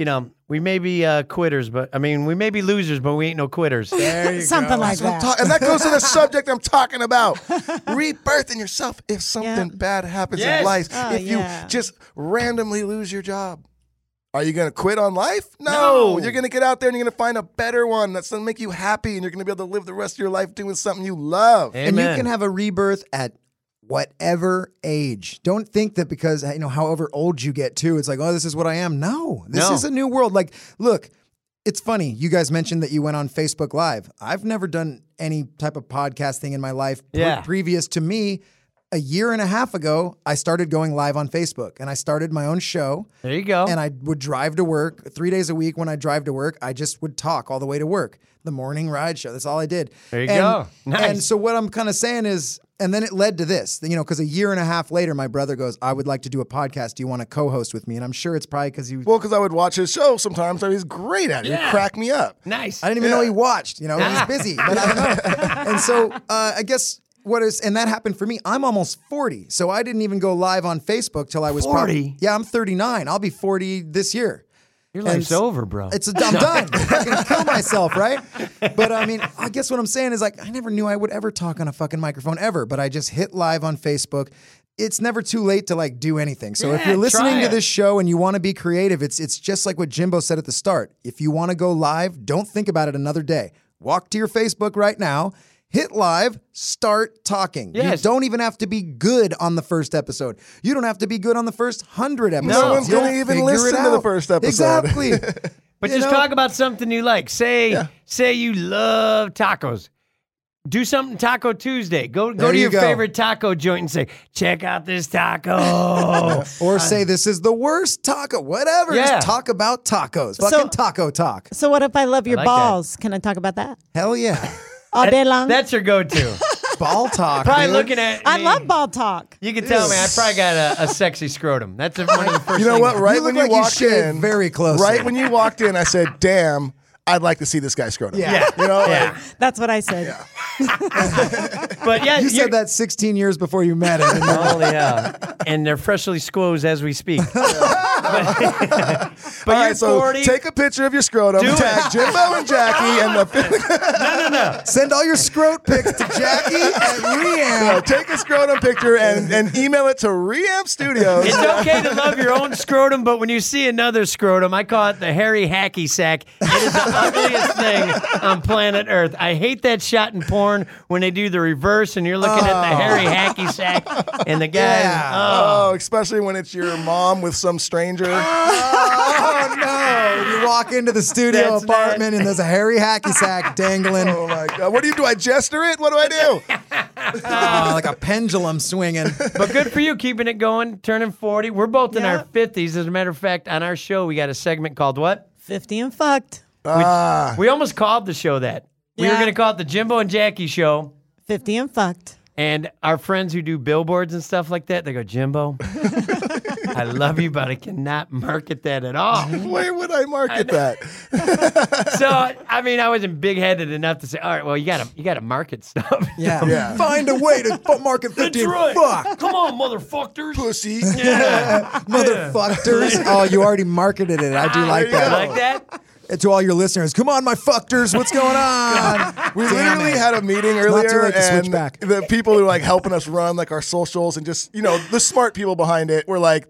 we may be quitters, but I mean, we may be losers, but we ain't no quitters. There you Something like that. And that goes to the subject I'm talking about. Rebirthing yourself if something Yeah. bad happens Yes. in life. Oh, if you yeah. just randomly lose your job. Are you going to quit on life? No. You're going to get out there and you're going to find a better one that's going to make you happy and you're going to be able to live the rest of your life doing something you love. Amen. And you can have a rebirth at whatever age. Don't think that because, however old you get too, it's like, oh, this is what I am. No, this No. is a new world. Like, look, it's funny. You guys mentioned that you went on Facebook Live. I've never done any type of podcasting in my life Yeah. previous to me. A year and a half ago, I started going live on Facebook and I started my own show. There you go. And I would drive to work 3 days a week. When I drive to work, I just would talk all the way to work. The morning ride show. That's all I did. There you go. Nice. And so what I'm kind of saying is, and then it led to this, because a year and a half later, my brother goes, I would like to do a podcast. Do you want to co-host with me? And I'm sure it's probably because you. Well, because I would watch his show sometimes. He's great at it. Yeah. He'd crack me up. Nice. I didn't even know he watched. He's busy. But I don't know. And so I guess. And that happened for me. I'm almost 40, so I didn't even go live on Facebook till I was 40? Yeah, I'm 39. I'll be 40 this year. Your life's over, bro. I'm done. I'm gonna kill myself, right? But I mean, I guess what I'm saying is like, I never knew I would ever talk on a fucking microphone ever, but I just hit live on Facebook. It's never too late to like do anything. So if Yeah, you're listening try to it. this show and you want to be creative, it's just like what Jimbo said at the start. If you want to go live, don't think about it another day. Walk to your Facebook right now. Hit live, start talking. Yes. You don't even have to be good on the first episode. You don't have to be good on the first 100 episodes. No one's You'll gonna even figure listen it to the out. first episode. Exactly. But You just know? talk about something you like. Say you love tacos. Do something Taco Tuesday. Go There to you your go. favorite taco joint and say, check out this taco. Or say this is the worst taco. Whatever. Yeah. Just talk about tacos. Fucking taco talk. So what if I love your like that. balls? Can I talk about that Hell yeah. all day long? That's your go-to. Ball talk. Probably dude. looking at I me. love ball talk. You can tell me I probably got a sexy scrotum. That's one of the first You know things. what? Right You when look you like you walked shaved in, very closely. Right when you walked in, I said, "Damn, I'd like to see this guy scrotum." Yeah. You know, Yeah. That's what I said. But yeah, You you're- said that 16 years before you met him. And you're- Holy hell. And they're freshly squoze as we speak. But All you're right, so 40. take a picture of your scrotum, Do it. tag Jimbo and Jackie, and the Send all your scrot pics to Jackie at Ream. take a scrotum picture and email it to Reamp Studios. It's okay to love your own scrotum, but when you see another scrotum, I call it the hairy hacky sack. It is the ugliest thing on planet Earth. I hate that shot in porn when they do the reverse and you're looking at the hairy hacky sack and the guy. Yeah. Oh, especially when it's your mom with some stranger. Oh, no. You walk into the studio That's apartment and there's a hairy hacky sack dangling. Oh my God! What do you do? I gesture it? What do I do? Like a pendulum swinging. But good for you, keeping it going, turning 40. We're both in Yeah. our 50s. As a matter of fact, on our show, we got a segment called what? 50 and fucked. We almost called the show that. We were Yeah. going to call it the Jimbo and Jackie Show. 50 and fucked. And our friends who do billboards and stuff like that, they go, Jimbo, I love you, but I cannot market that at all. Where would I market that? So, I mean, I wasn't big-headed enough to say, all right, well, you gotta market stuff. Yeah. Yeah. Find a way to market 50 That's right. fuck. Come on, motherfuckers. Pussy. Motherfuckers. Oh, you already marketed it. I do like there you that. go. Like that? And to all your listeners, come on, my fuckters. What's going on? We Damn literally it. had a meeting Not too earlier, late to switch and back. the people who are like helping us run like our socials and just the smart people behind it were like,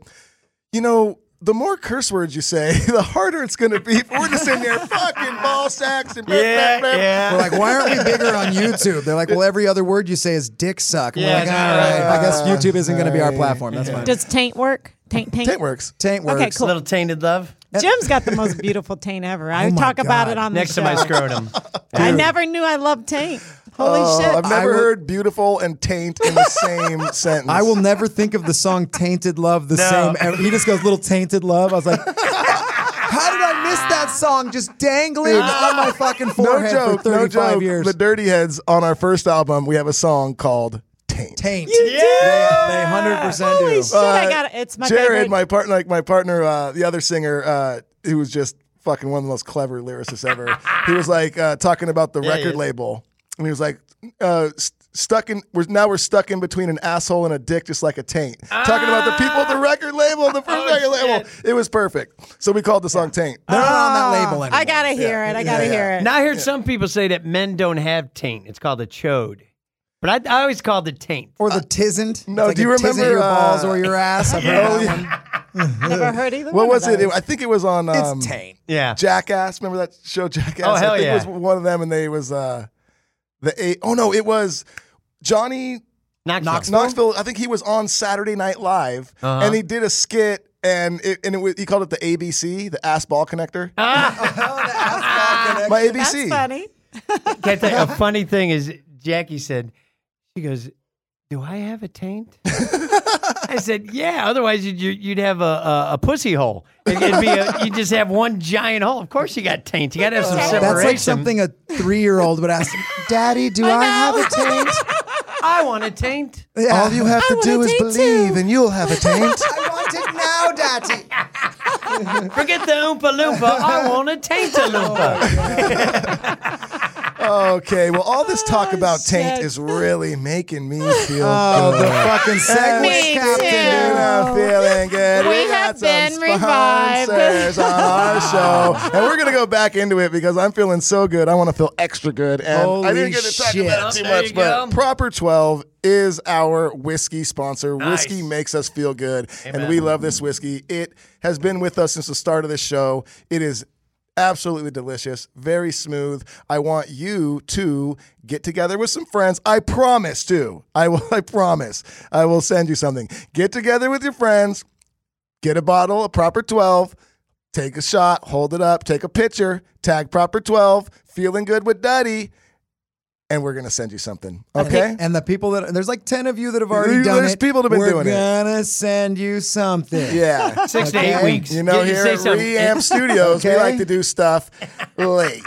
the more curse words you say, the harder it's going to be. We're just in there fucking ball sacks and Yeah. We're like, why aren't we bigger on YouTube? They're like, well, every other word you say is dick suck. And Yeah, we're like, all that's right, right. I guess YouTube isn't going to be our platform. That's fine. Does taint work? Taint. Taint works. Taint works. Okay, A cool. little tainted love Jim's got the most beautiful taint ever. I Oh my talk about God. it on next the to show. my scrotum. I never knew I loved taint. Holy shit. I've never heard beautiful and taint in the same sentence. I will never think of the song Tainted Love the same. He just goes, little tainted love. I was like, how did I miss that song just dangling on my fucking forehead for 35 years? The Dirty Heads, on our first album, we have a song called Taint. Taint. You do? They 100% Holy do. shit, I got it. It's my Jared, favorite. my partner, the other singer, who was just fucking one of the most clever lyricists ever. He was like talking about the record label, and he was like, we're stuck in between an asshole and a dick, just like a taint. Talking about the people at the record label, the first record label. It was perfect. So we called the song Taint. They're not on that label anymore. I gotta hear it. I gotta hear it. Now I heard some people say that men don't have taint. It's called a chode. But I always called it taint. Or the tizzant. No, It's do you a tizzant remember, your balls or your ass? I've heard that one. Never heard either What one was of it? those. I think it was on It's taint. Yeah. Jackass. Remember that show, Jackass? Oh, hell I think yeah. it was one of them, and they was it was Johnny Knoxville. I think he was on Saturday Night Live, and he did a skit, and he called it the ABC, the ass ball connector. My ABC. That's funny. Can't tell you, a funny thing is Jackie said, she goes, do I have a taint? I said, yeah. Otherwise, you'd have a pussy hole. It'd be you just have one giant hole. Of course, you got taint. You got to have some separation. That's like something a 3-year-old would ask. Daddy, do I have a taint? I want a taint. Yeah. All you have to want do a is taint believe, too. and you'll have a taint. I want it now, Daddy. Forget the Oompa Loompa. I want a taint-a-loompa. Okay, well, all this talk about taint shit. is really making me feel Oh, good. the fucking segue Me captain. too. You know, feeling good. We got have some been revived. sponsors on our show, and we're gonna go back into it because I'm feeling so good. I want to feel extra good, and I didn't get to talk Holy about it shit. too There much. you But go. Proper 12 is our whiskey sponsor. Nice. Whiskey makes us feel good, Amen. and we love this whiskey. It has been with us since the start of the show. It is absolutely delicious, very smooth. I want you to get together with some friends. I promise to. I promise. I will send you something. Get together with your friends, get a bottle of Proper 12, take a shot, hold it up, take a picture, tag Proper 12, feeling good with Duddy, and we're going to send you something. Okay? And the people there's like 10 of you that have already done it. There's people that have been doing it. We're gonna send you something. Yeah. 6 to Okay. 8 weeks. You know, here say at something. Reamp Studios, we Okay. like to do stuff late.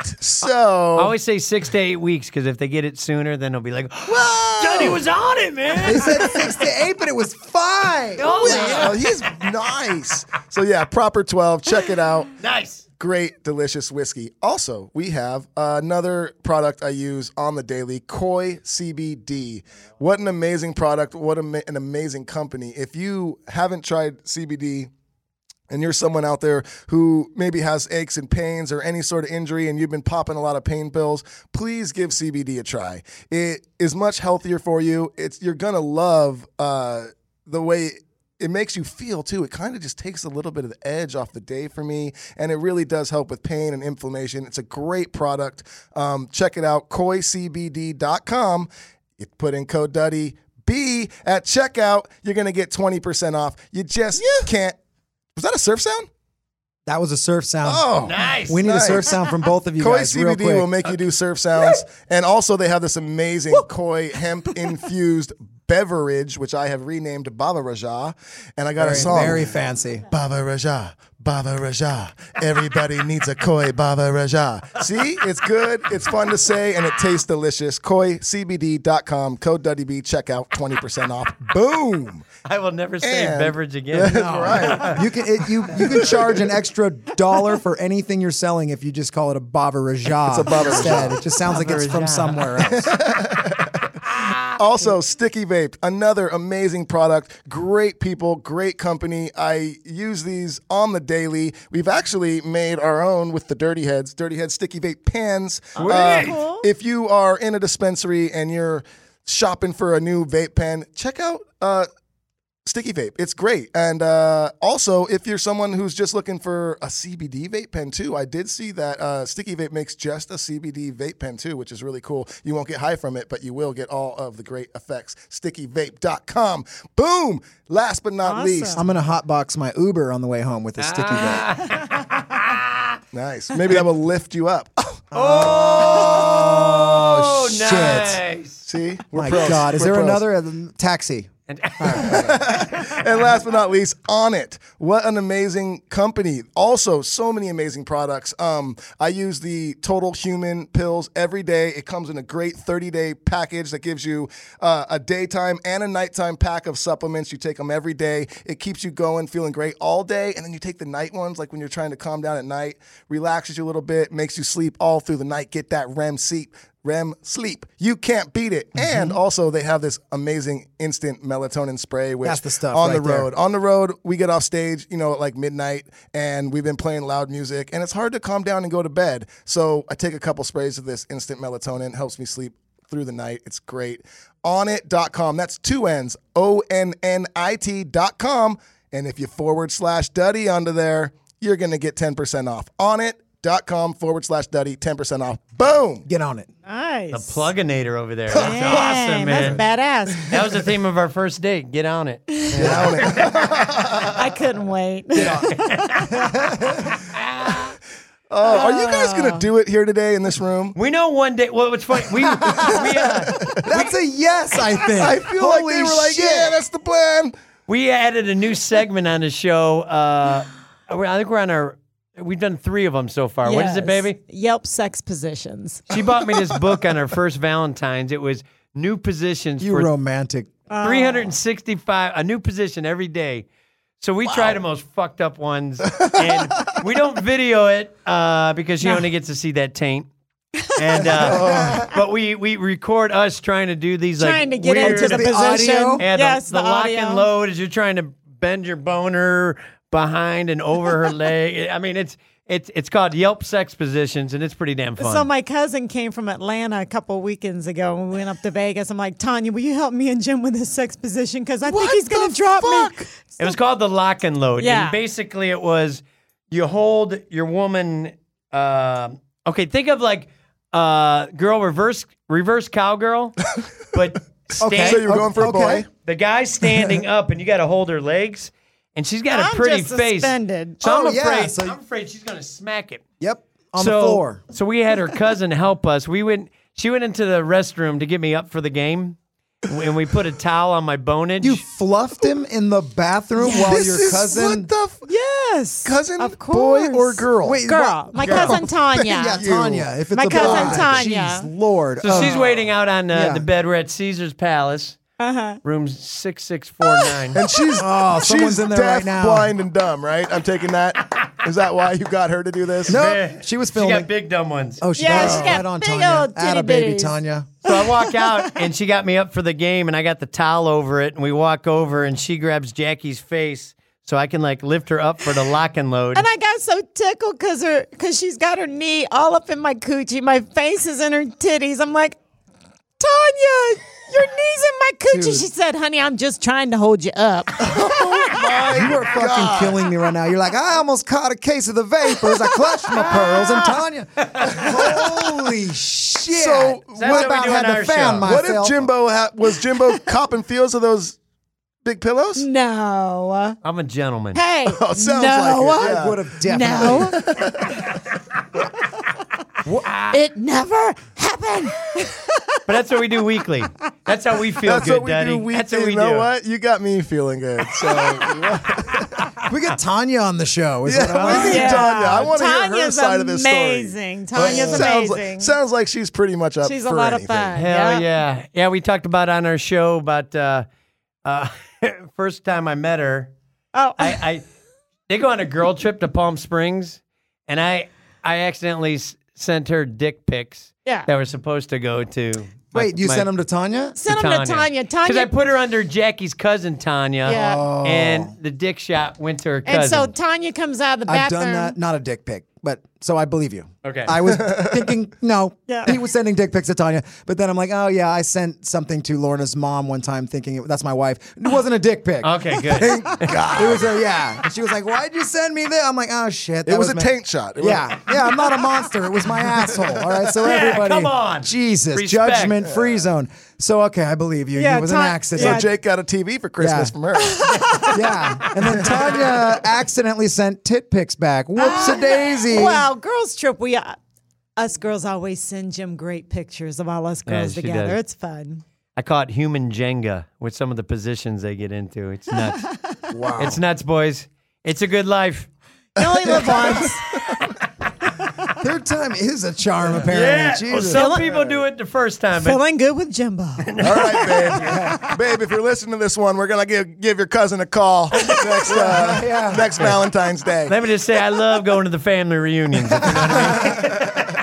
So I always say 6 to 8 weeks because if they get it sooner, then they'll be like, Johnny was on it, man. They said 6 to 8, but it was 5. Oh, yeah, he's nice. So yeah, Proper 12. Check it out. nice. Great, delicious whiskey. Also, we have another product I use on the daily, Koi CBD. What an amazing product. What an amazing company. If you haven't tried CBD and you're someone out there who maybe has aches and pains or any sort of injury and you've been popping a lot of pain pills, please give CBD a try. It is much healthier for you. You're going to love the way it makes you feel too. It kind of just takes a little bit of the edge off the day for me, and it really does help with pain and inflammation. It's a great product. Check it out, koicbd.com. You put in code Duddy B at checkout. You're going to get 20% off. You just can't. Was that a surf sound? That was a surf sound. Oh, Nice. We need nice. a surf sound from both of you Koi guys real CBD quick. will make you do surf sounds. And also they have this amazing Koi hemp-infused beverage, which I have renamed Baba Raja. And I got a song. Very fancy. Baba Raja, Baba Raja. Everybody needs a Koi Baba Raja. See? It's good. It's fun to say, and it tastes delicious. KoiCBD.com. Code DuddyB. Checkout. 20% off. Boom. I will never say And- beverage again. Right. You can charge an extra $1 for anything you're selling if you just call it a Baba Raja. It's a Baba instead. Raja. It just sounds like it's from somewhere else. Also, Sticky Vape, another amazing product. Great people, great company. I use these on the daily. We've actually made our own with the Dirty Heads Sticky Vape pens. Cool. If you are in a dispensary and you're shopping for a new vape pen, check out Sticky Vape. It's great. And also, if you're someone who's just looking for a CBD vape pen too, I did see that Sticky Vape makes just a CBD vape pen too, which is really cool. You won't get high from it, but you will get all of the great effects. StickyVape.com. Boom! Last but not Awesome. least. I'm going to hotbox my Uber on the way home with a sticky vape. Nice. Maybe that will lift you up. Oh, Oh, shit. nice. See? We're My pros. God. Is We're there pros. another taxi? And last but not least, Onnit. What an amazing company. Also, so many amazing products. I use the Total Human pills every day. It comes in a great 30-day package that gives you a daytime and a nighttime pack of supplements. You take them every day. It keeps you going, feeling great all day. And then you take the night ones, like when you're trying to calm down at night, relaxes you a little bit, makes you sleep all through the night, get that REM sleep. You can't beat it. And also they have this amazing instant melatonin spray, which That's the stuff on right the road. there. On the road, we get off stage, at like midnight, and we've been playing loud music, and it's hard to calm down and go to bed. So I take a couple sprays of this instant melatonin, helps me sleep through the night. It's great. Onnit.com. That's 2 N's. ONNIT.com. And if you /Duddy onto there, you're going to get 10% off. Onnit.com/Duddy, 10% off. Boom. Get on it. Nice. The pluginator over there. That's Dang, awesome, man. That's badass. That was the theme of our first date. Get on it. Get on it. I couldn't wait. Are you guys going to do it here today in this room? We know one day. Well, it's funny. That's a yes, I think. I feel Holy like they were like, shit. yeah, that's the plan. We added a new segment on the show. I think we're on our. We've done 3 of them so far. What is it, Yes. baby? Yelp sex positions. She bought me this book on our first Valentine's. It was new positions You for romantic. 365, a new position every day. So we try the most fucked up ones, and we don't video it because you only get to see that taint. And but we record us trying to do these Trying to get weird, into the The position. audio? Yeah, Yes, the lock audio. and load as you're trying to bend your boner behind and over her leg. I mean, it's called Yelp Sex Positions, and it's pretty damn fun. So my cousin came from Atlanta a couple weekends ago, and we went up to Vegas. I'm like, Tanya, will you help me and Jim with this sex position? Because I think he's going to drop me. It was called the lock and load. Yeah. And basically it was you hold your woman, okay, think of like girl reverse cowgirl, but Okay. So you're going for a Okay. boy? the guy's standing up and you got to hold her legs and she's got a I'm pretty just face. suspended. So I'm Oh, yeah, afraid so- I'm afraid she's going to smack it. Yep. On the floor. So we had her cousin help us. She went into the restroom to get me up for the game. And we put a towel on my bonage. You fluffed him in the bathroom while This your is cousin. what the Yes. cousin, of boy or course. girl? Wait, Girl. My cousin Tanya. Yeah, Tanya. If it's My a cousin boy. Tanya. Jeez, Lord. So she's waiting out on Yeah. the bed. We're at Caesar's Palace, room 6649. And she's someone's she's in there deaf, right now. blind, and dumb, right? I'm taking that. Is that why you got her to do this? No, she was She filming. got big dumb ones. Oh, she Yeah, does. she got Right on, big Tanya. old Atta titty baby, bitties. Tanya. So I walk out and she got me up for the game and I got the towel over it and we walk over and she grabs Jackie's face so I can like lift her up for the lock and load. And I got so tickled because she's got her knee all up in my coochie. My face is in her titties. I'm like, Tanya, your knee's in my coochie. Dude. She said, honey, I'm just trying to hold you up. You are fucking killing me right now. You're like, I almost caught a case of the vapors. I clutched my pearls. And Tanya, holy shit. So, That's what what we about do had on to our fan show. myself? What if Jimbo was Jimbo copping feels of those big pillows? No. I'm a gentleman. Hey. Oh, sounds no. like it, yeah. I would have definitely. No. It never happened. But that's what we do weekly. That's how we feel That's good, what we Daddy. do weekly. That's what we You know do. what? You got me feeling good. So We get Tanya on the show. Is yeah, what I'm we need Tanya. I want to hear her Tanya's side of this story. amazing. Tanya's Sounds amazing. sounds like she's pretty much up She's for a lot anything. of fun. Hell yeah. Yeah, we talked about on our show about first time I met her. Oh, They go on a girl trip to Palm Springs, and I accidentally sent her dick pics Yeah. that were supposed to go to. Wait, you sent them to Tanya? send them to Tanya. Because I Tanya. put her under Jackie's cousin, Tanya, Yeah. and the dick shot went to her And cousin. so Tanya comes out of the I've bathroom. done that. Not a dick pic, but so I believe you. Okay. I was thinking, no, Yeah. he was sending dick pics to Tanya, but then I'm like, oh yeah, I sent something to Lorna's mom one time, thinking that's my wife. It wasn't a dick pic. Okay, good. It was a And she was like, why'd you send me this? I'm like, oh shit. It was a my-" taint shot. It was- Yeah, I'm not a monster. It was my asshole. All right, so Yeah, everybody, come on. Jesus, Respect. judgment free zone. So okay, I believe you. Yeah, it was an accident. So Jake got a TV for Christmas Yeah. from her. Yeah, and then Tanya accidentally sent tit pics back. Whoops a daisy. Well, girls trip. Us girls always send Jim great pictures of all us girls she together. does. It's fun. I call it human Jenga with some of the positions they get into. It's nuts. Wow. It's nuts, boys. It's a good life. You only live once. Third time is a charm, apparently. Well, Jesus. some people do it the first time, but Feeling good with Jimbo. All right, babe. Babe, if you're listening to this one, we're going to give your cousin a call next Valentine's Day. let me just say I love going to the family reunions. If you know what I mean?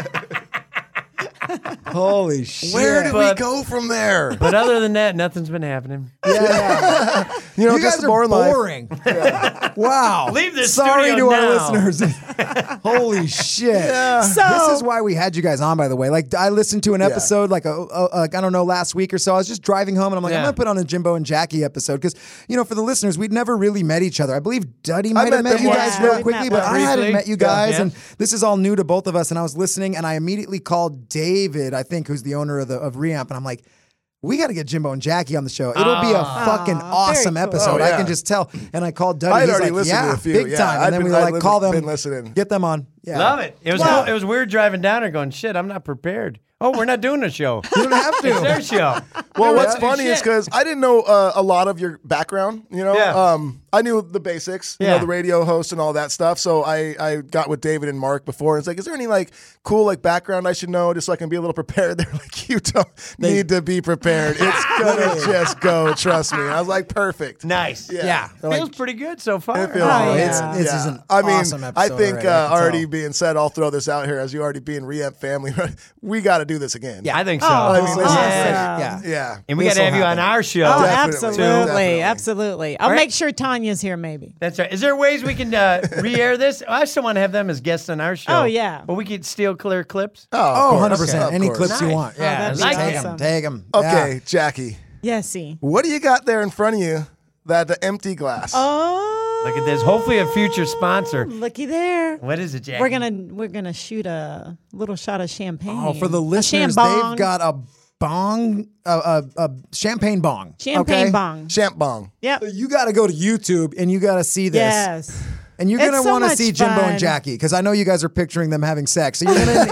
Holy shit. Where did we But- go from there? But other than that, nothing's been happening. Yeah. You know, You just guys a are boring life. boring. Wow. Leave this Sorry studio to our now. listeners. Holy shit. So This is why we had you guys on, by the way. Like, I listened to an episode, like, I don't know, last week or so. I was just driving home, and I'm like, I'm Yeah. going to put on a Jimbo and Jackie episode. Because, you know, for the listeners, we'd never really met each other. I believe Duddy might have met met them you once. guys Yeah, real we quickly, met but I hadn't briefly. met you guys. Yeah. And this is all new to both of us. And I was listening, and I immediately called David, I think, who's the owner of Reamp. And I'm like, we got to get Jimbo and Jackie on the show. It'll be a fucking awesome very cool. episode. Oh, I yeah. can just tell. And I called Duddy. I'd He's already like, listened to yeah, a few. big Yeah, time. I'd And then been- we were I'd like, call them. been listening. Get them on. Yeah. Love it. It was Well- cool. It was weird driving down there going, shit, I'm not prepared. Oh, we're not doing a show. You don't have to. It's their show. Well, We what's don't do funny is shit. because I didn't know a lot of your background. You know, Yeah. I knew the basics. You Yeah. know, the radio host and all that stuff. So I got with David and Mark before. And it's like, is there any like cool like background I should know just so I can be a little prepared? They're like, you don't need to be prepared. It's gonna just go. Trust me. And I was like, perfect. Nice. Yeah. They're Feels like, pretty good so far. it feels Oh, great. yeah. This is an I mean, awesome I episode think already, I can already tell. being said, I'll throw this out here as you already being Reamp family. We got to do this again. Yeah. I think so. Oh, I mean, this is yeah. like, Yeah. yeah. And we got to This'll have you on happen. our show. Oh, Definitely, absolutely, definitely. absolutely. I'll right. make sure Tanya's here, maybe. That's right. Is there ways we can re-air this? I still want to have them as guests on our show. Oh, yeah. But we could steal clear clips. Oh, of course. 100%. Of Any course. clips you Nice. want. Oh, that'd be like Take it. them. awesome. Take them. Okay, Jackie. Yesy. What do you got there in front of you? The empty glass. Oh, Look at this. Hopefully a future sponsor. looky there. What is it, Jack? We're gonna shoot a little shot of champagne. Oh, for the A listeners, shambong. they've got a bong, a champagne bong. champagne okay? bong. Champ bong. Yep. So you got to go to YouTube and you got to see this. Yes. And you're It's going to so want to much see Jimbo fun. and Jackie because I know you guys are picturing them having sex. So you're going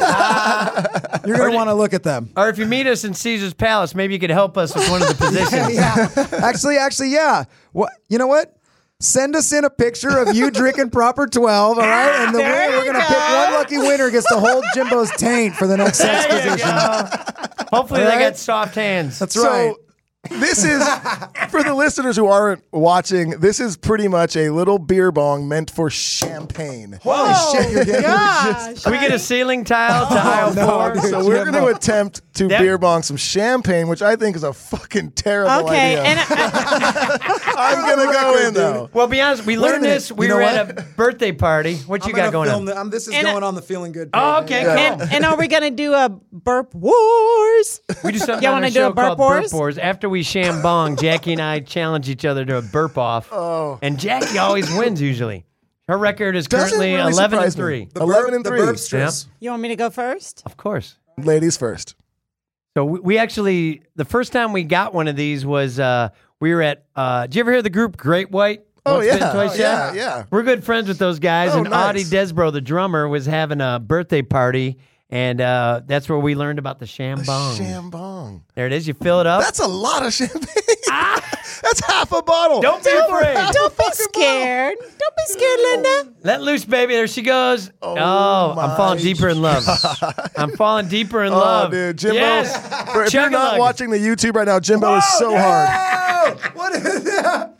to want to look at them. Or if you meet us in Caesar's Palace, maybe you could help us with one of the positions. Yeah. Actually, yeah. What? You know what? Send us in a picture of you drinking proper 12, all right? And the There winner, we're you going to go. pick one lucky winner gets to hold Jimbo's taint for the next sex There you position. go. Hopefully All they right. got soft hands. That's right. So this is for the listeners who aren't watching. This is pretty much a little beer bong meant for champagne. Holy shit, you're getting Gosh. Can we get a ceiling tile to aisle no, 4? dude. So we're going to attempt to That- beer bong some champagne, which I think is a fucking terrible Okay, idea. and I'm going to go in though. Well, be honest, we a learned minute. this. We You know were what? at a birthday party. What you got going on? This is And going on the Feeling Good page. Oh, okay, Yeah. cool. and are we gonna do a burp wars? We do something You on wanna our do a show burp called wars? Burp Wars. After we shambong, Jackie and I challenge each other to a burp off. Oh. And Jackie always wins usually. Her record is Doesn't currently really 11 and surprise me. 3. The 11 and the 3. burpstress. You want me to go first? Of course. Ladies first. So we actually, the first time we got one of these was we were at, did you ever hear the group Great White? Oh, Once yeah. Bitten, Twice Oh, Shy? yeah, yeah. We're good friends with those guys. Oh, and nice. Audie Desbro, the drummer, was having a birthday party. And that's where we learned about the shambong. Shambong. There it is. You fill it up. That's a lot of champagne. That's half a bottle. Don't be afraid. Don't be scared. Don't be scared, Linda. Let loose, baby. There she goes. Oh, I'm falling my deeper in love. I'm falling deeper in Oh, lug. dude, Jimbo. Yes. If you're Chug-a-lug. not watching the YouTube right now, Jimbo is so hard. What is that?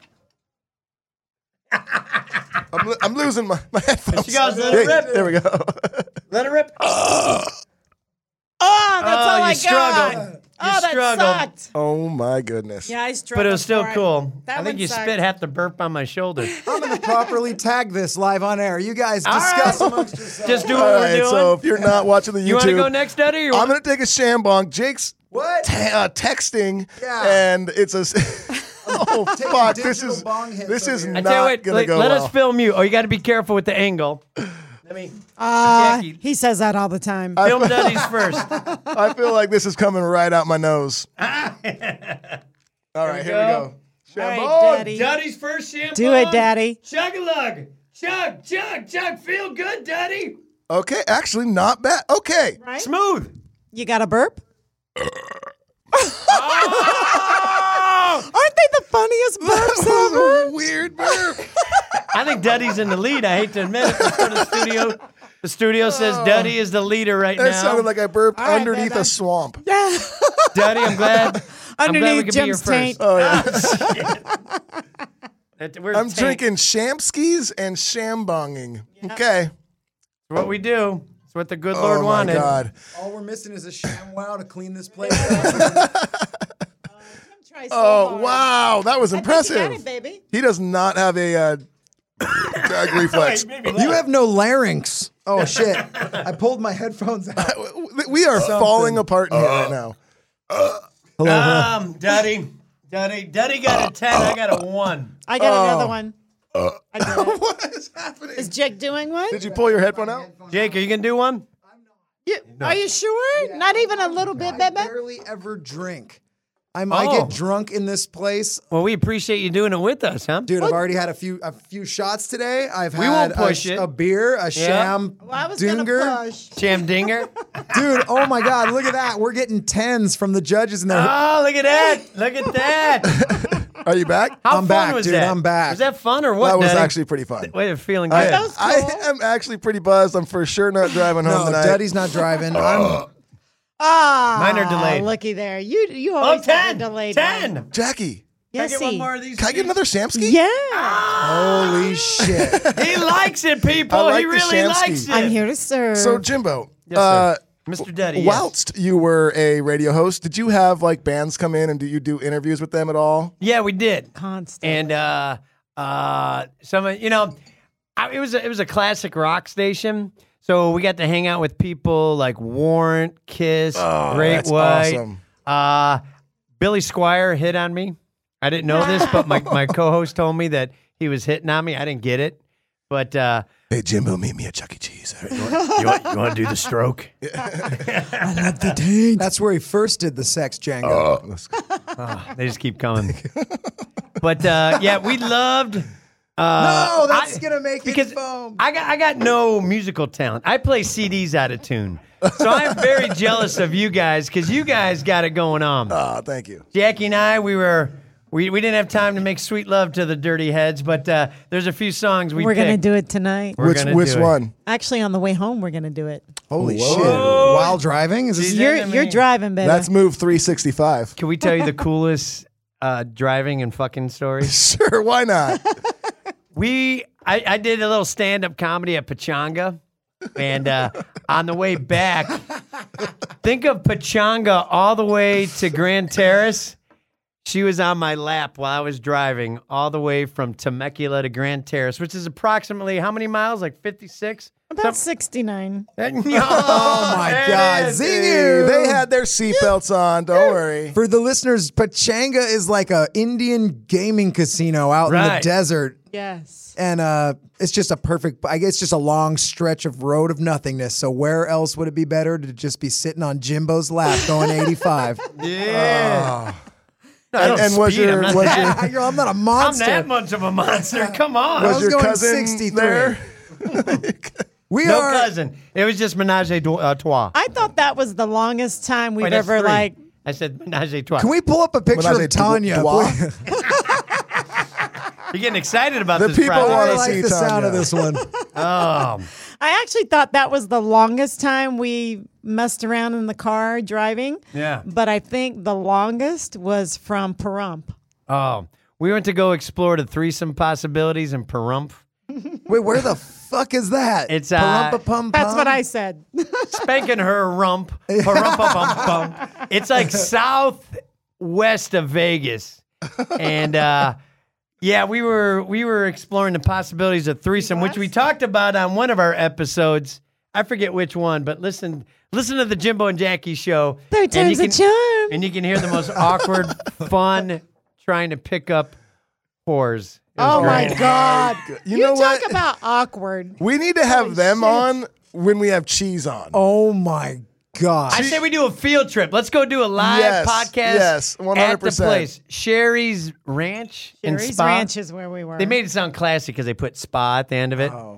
I'm losing my headphones. She goes, let it rip. There we go. Let it rip. Oh, that's all you I struggled. got. You Oh, that struggled. sucked. Oh my goodness. Yeah, I struggled. But it was still for cool. That I think one you sucked. spit half the burp on my shoulder. I'm going to properly tag this live on air. You guys discuss amongst yourselves. Just do what All we're right, doing. so if you're not watching the YouTube, you want to go next, Daddy? Or I'm going to take a shambong. Jake's What? texting, Yeah. and it's a. Oh fuck! This digital is bong hits this is over I not tell you what, gonna go let well. us film you. Oh, you got to be careful with the angle. Let me Jackie, He says that all the time. film Daddy's first. I feel like this is coming right out my nose. All right, here we go. All right, Shambong. Daddy. Daddy's first shampoo. Do it, Daddy. Chug-a-lug. Chug, chug, chug. Feel good, Daddy. Okay, actually not bad. Okay. Right? Smooth. You got a burp? Oh! Aren't they the funniest burps That ever? was a weird burp. I think Duddy's in the lead. I hate to admit it. Let's go to the studio. The studio says Duddy is the leader right That now. sounded like I burped All right, underneath baby. a swamp. Duddy, I'm glad. I'm glad we Underneath could be your Jim's taint. first. Oh, yeah. We're I'm taint. drinking Shamskis and Shambonging. Okay. It's what we do. It's what the good Lord Oh, my wanted. God. All we're missing is a ShamWow to clean this place. Try so Oh, hard. wow. That was I think you got impressive. it, baby. He does not have a gag reflex. You have no larynx. Oh shit! I pulled my headphones out. We are falling apart in here right now. Duddy got a 10. I got a 1. I got another one. I did it. What is happening? Is Jake doing one? Did you pull your headphone out? Jake, are you gonna do one? Are you sure? Not even a little bit, I baby? barely ever drink. I get drunk in this place. Well, we appreciate you doing it with us, huh? Dude, I've already had a few shots today. I've We had won't push it. a beer, a sham Well, I was going to dinger. push. Sham Dinger. Dude, oh my God, look at that. We're getting 10s from the judges in there. Oh, look at that. Look at that. Are you back? How I'm fun back, was dude, that? I'm back. Was that fun or what, That was Duddy? actually pretty fun. Wait, feeling good. That was cool. I am actually pretty buzzed. I'm for sure not driving home No, tonight. Duddy's not driving. Ah, Mine are delayed. looky there. You Oh, always have 10. a delayed 10. one. Jackie, Yes, Can I get one more of these? can I get another Shamsky? Yeah. Holy shit. He likes it, people. I like He the really Shamsky. likes it. I'm here to serve. So, Jimbo, Yes, sir. Mr. Duddy, yes. whilst you were a radio host, did you have like bands come in and do you do interviews with them at all? Yeah, we did. Constant. And some, it was a classic rock station. So we got to hang out with people like Warrant, Kiss, Great that's White. awesome. Billy Squire hit on me. I didn't know this, but my co-host told me that he was hitting on me. I didn't get it, but Hey, Jimbo, meet me at Chuck E. Cheese. you want to do the stroke? That's where he first did the sex Django. They just keep coming. But yeah, we loved. No, that's going to make because it foam. I got no musical talent. I play CDs out of tune. So I'm very jealous of you guys because you guys got it going on. Oh, thank you. Jackie and I, we didn't have time to make sweet love to the Dirty Heads, but there's a few songs we're going to picked. do it tonight. We're Which gonna do it. one? Actually, on the way home, we're going to do it. Holy Whoa. shit. While driving? Is this She's You're into you're me. driving, baby. That's move 365. Can we tell you the coolest driving and fucking stories? Sure, why not? I did a little stand-up comedy at Pachanga, and on the way back, think of Pachanga all the way to Grand Terrace. She was on my lap while I was driving all the way from Temecula to Grand Terrace, which is approximately how many miles? Like 56? About 69. Oh my God. Zingu. They had their seatbelts on. Don't worry. For the listeners, Pachanga is like a Indian gaming casino out in the Right. desert. Yes. And it's just a perfect, I guess, just a long stretch of road of nothingness. So where else would it be better to just be sitting on Jimbo's lap going 85? Yeah. No, I don't And was speed. your I'm not was that, your I'm not a I'm monster. that much of a monster. Come on. was was your going cousin 63. there? We No are. cousin. It was just menage a trois. I thought that was the longest time we've Wait, that's ever, three. like, I said menage a trois. Can we pull up a picture When I of say Tanya? Dwa- You're getting excited about The this people project. wanna I like see the sound Tanya. of this one. Oh, I actually thought that was the longest time we messed around in the car driving. yeah. But I think the longest was from Pahrump. Oh, we went to go explore the threesome possibilities in Pahrump. Wait, where the fuck is that? It's, Parumpa-pum-pum? That's what I said. Spanking her rump. Parumpa-pum-pum. It's like southwest of Vegas. And yeah, we were exploring the possibilities of threesome, which we talked about on one of our episodes. I forget which one, but listen to the Jimbo and Jackie show. Third and you time's a charm. And you can hear the most awkward, fun trying to pick up whores. It was Oh my great. God. You You know talk what? about awkward. We need to have Holy them shit. on when we have cheese on. Oh my God. I say we do a field trip. Let's go do a live Yes, podcast. yes, At 100%. the place, Sherry's Ranch in Sherry's Spa. Ranch is where we were. They made it sound classy because they put spa at the end of it. Oh.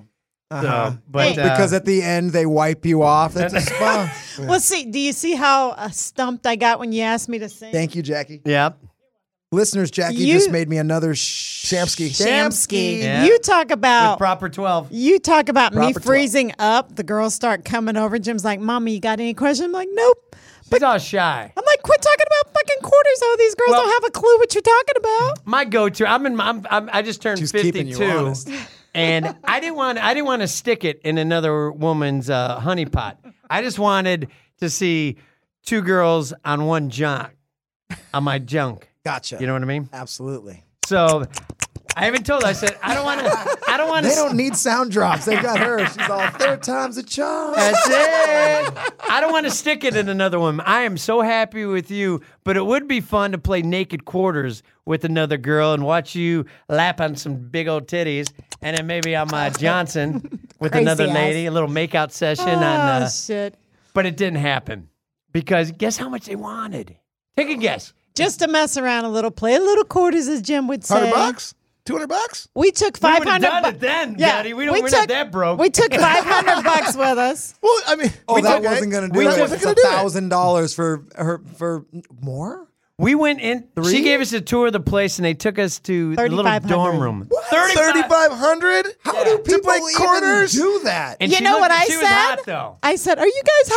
So, but Hey. Because at the end they wipe you off. That's a spa. Well, see, do you see how stumped I got when you asked me to sing? Thank you, Jackie. yeah. Listeners, Jackie You- just made me another Shamsky. Shamsky. Yeah. You talk With about proper 12. me Proper 12. freezing up. The girls start coming over. Jim's like, "Mommy, you got any questions?" I'm like, "Nope." She's all shy. I'm like, "Quit talking about fucking quarters. Oh, these girls Well- don't have a clue what you're talking about." My go-to. I just turned She's keeping you 52, honest. and I didn't want to stick it in another woman's honey pot. I just wanted to see two girls on one junk, on my junk. Gotcha. You know what I mean? Absolutely. So I even told her. I said, I don't want to. They don't need sound drops. They've got her. She's all third time's a charm. That's it. I don't want to stick it in another one. I am so happy with you, but it would be fun to play naked quarters with another girl and watch you lap on some big old titties, and then maybe I'm Johnson with Crazy another ass. lady, a little makeout session Oh on. shit! But it didn't happen because guess how much they wanted? Take a guess. Just to mess around a little, play a little quarters, as Jim would say. $100? $200? We took We would've 500. done it then, Daddy. We're not that broke. We took $500 with us. Well, I mean, Oh, that wasn't going to do That it. wasn't It's gonna do it. $1,000 for her for more. We went in. Three? She gave us a tour of the place, and they took us to the little 3,500. dorm room. $3,500 How do to people play even quarters? do that? And You she know looked- what I she was said? hot, though. I said, "Are you guys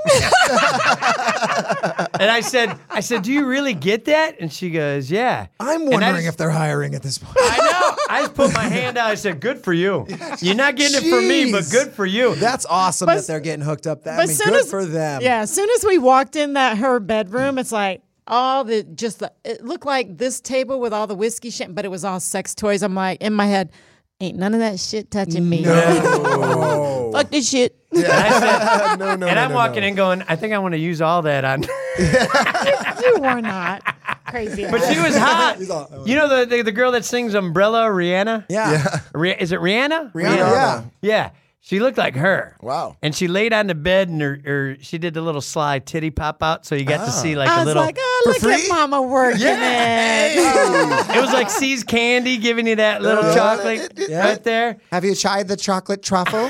hiring?" And I said, do you really get that? And she goes, yeah. I'm And I wondering just- if they're hiring at this point. I know. I just put my hand out. I said, good for you. You're not getting it from me, but Jeez. good for you. That's awesome But- that they're getting hooked up. That But I mean, soon good as- for them. Yeah, as soon as we walked in her bedroom, it's like it looked like this table with all the whiskey shit, but it was all sex toys. I'm like, in my head, ain't none of that shit touching me. Fuck this shit. And I said, no, and I'm walking in going, I think I want to use all that on. You were not crazy. But she was hot. You know the girl that sings Umbrella, Rihanna? Yeah. Is it Rihanna? Rihanna, yeah. Yeah. She looked like her. Wow. And she laid on the bed and she did the little sly titty pop out, so you got to see like I a was little. like, oh, look at Mama working it. It was like C's Candy giving you that little chocolate right there. Have you tried the chocolate truffle?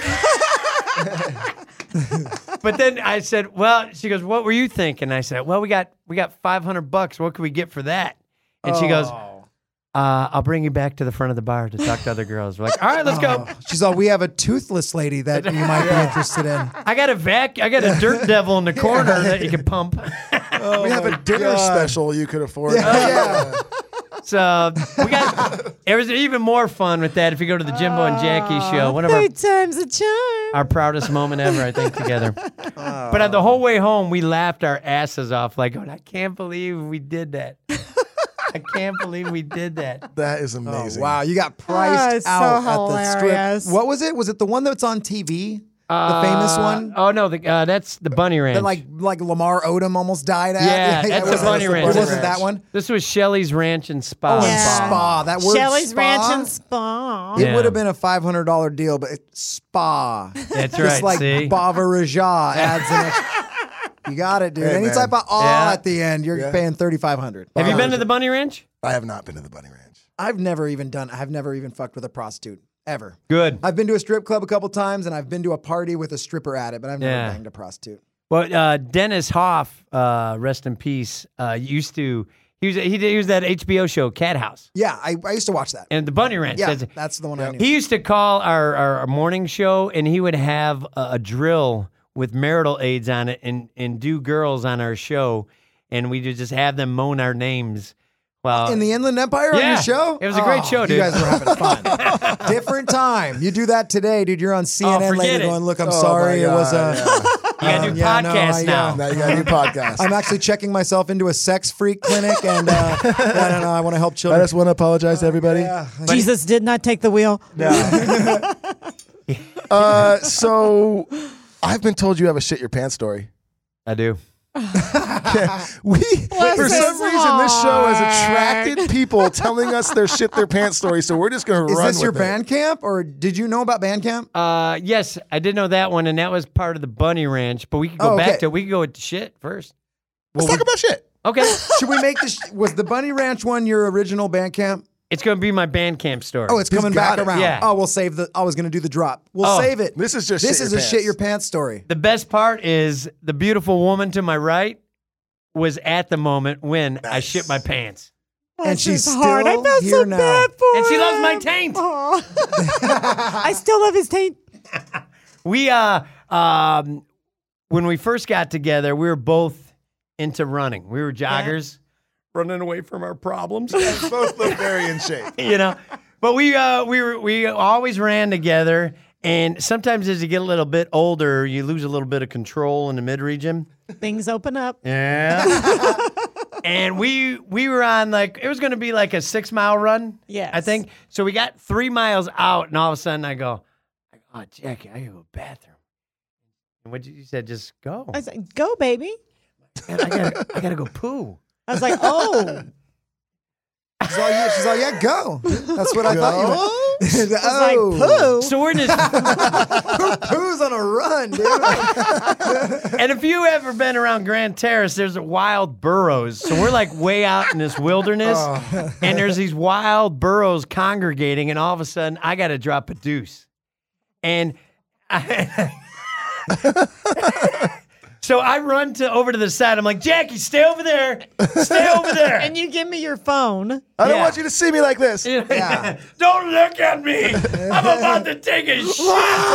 But then I said, well, she goes, what were you thinking? I said, well, we got $500. What can we get for that? And she goes, I'll bring you back to the front of the bar to talk to other girls. We're like, all right, let's go. She's all, we have a toothless lady that you might be interested in. I got a dirt devil in the corner that you can pump. We have a dinner special you could afford. Yeah. So it was even more fun with that if you go to the Jimbo and Jackie show. One of our, Third time's a charm. our proudest moment ever, I think, together. But the whole way home, we laughed our asses off like, I can't believe we did that. I can't believe we did that. That is Oh, amazing. wow. You got priced it's so out at the hilarious. strip. What was it? Was it the one that's on TV? The famous one? Oh, no, that's the Bunny Ranch. That like Lamar Odom almost died at? Yeah, that's it the Bunny Ranch. It wasn't that one? This was Shelley's Ranch and Spa. Oh, and Yeah. Spa. That word Shelley's spa, Ranch and Spa. It Yeah. would have been a $500 deal, but it's Spa. That's Just right, like see? Bava Raja adds an extra. You got it, dude. Hey, Any man. type of aw Yeah. at the end, you're paying $3,500. Have you been to the Bunny Ranch? I have not been to the Bunny Ranch. I've never even fucked with a prostitute. Ever. Good. I've been to a strip club a couple times, and I've been to a party with a stripper at it, but I've never Yeah. banged a prostitute. Well, Dennis Hoff, rest in peace, he was that HBO show, Cat House, Yeah, I used to watch that. and the Bunny Ranch. Yeah, That's- that's the one I knew. He used to call our morning show, and he would have a drill with marital aids on it and do girls on our show, and we would just have them moan our names. Well, In the Inland Empire on Yeah. your show? It was a great show, dude. You guys were having fun. Different time. You do that today, dude. You're on CNN forget later it. going, look, I'm Oh, sorry. my It was God, you gotta do yeah, no, podcasts I- now. Now you got a new podcast. I'm actually checking myself into a sex freak clinic, and I don't know. I want to help I children. just want to apologize to everybody. Yeah. Jesus did not take the wheel. So I've been told you have a shit your pants story. I do. For Bless some his reason, this show has heart. attracted people telling us their shit their pants story. So we're just going to Is run this your with it. band camp, or did you know about band camp? Yes, I did know that one, and that was part of the Bunny Ranch. But we could go Oh, okay. back to we could go with shit first. Let's talk about shit. Okay. Should we make this? Was the Bunny Ranch one your original band camp? It's going to be my Bandcamp story. Oh, it's coming got back it. around. Yeah. Oh, we'll save the. I was going to do the drop. We'll save it. This is just this shit is your a pants. shit your pants story. The best part is the beautiful woman to my right was at the moment when I shit my pants. And she's This is hard. I still felt here so now. bad for And she loves my him. taint. Aw. I still love his taint. We when we first got together, we were both into running. We were joggers, running away from our problems. Both look very in shape. You know, but we always ran together. And sometimes as you get a little bit older, you lose a little bit of control in the mid region. Things open up. Yeah. And we were on like, it was going to be like a 6 mile run. Yes. I think. So we got 3 miles out, and all of a sudden I go, oh, Jackie, I gotta go to the bathroom. And what you said, just go. I was like, go, baby. Man, I gotta go poo. I was like, oh. She's all, yeah, go. That's what I thought you meant. I was like, Oh. poo. So we're in this, Who's on a run, dude? and if you ever been around Grand Terrace, there's wild burros. So we're like way out in this wilderness, and there's these wild burros congregating, and all of a sudden I gotta drop a deuce. And so I run over to the side. I'm like, Jackie, stay over there. Stay over there. And you give me your phone. I don't Yeah. want you to see me like this. Yeah. Don't look at me. I'm about to take a shit.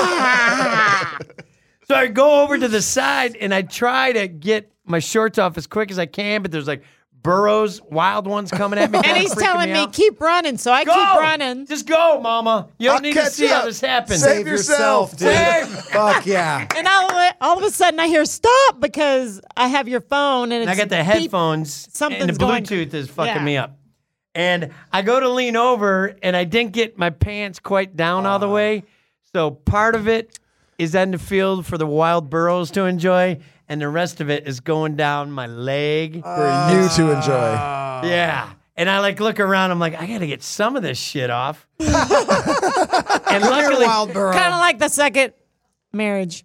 So I go over to the side and I try to get my shorts off as quick as I can, but there's like burros, wild ones coming at me. And kinda he's freaking telling me, out. keep running. So I Go! keep running. Just go, mama. You don't I'll need to catch see how up. this happens. Save yourself, dude. Save. Fuck yeah. And all of a sudden I hear stop because I have your phone and And it's I got the beep. headphones, and the Something's going- Bluetooth is fucking Yeah. me up. And I go to lean over, and I didn't get my pants quite down all the way. So part of it is in the field for the wild burros to enjoy, and the rest of it is going down my leg. For you to enjoy. Yeah. And I like look around, I'm like, I got to get some of this shit off. And luckily, Wild burro. Kind of like the second marriage.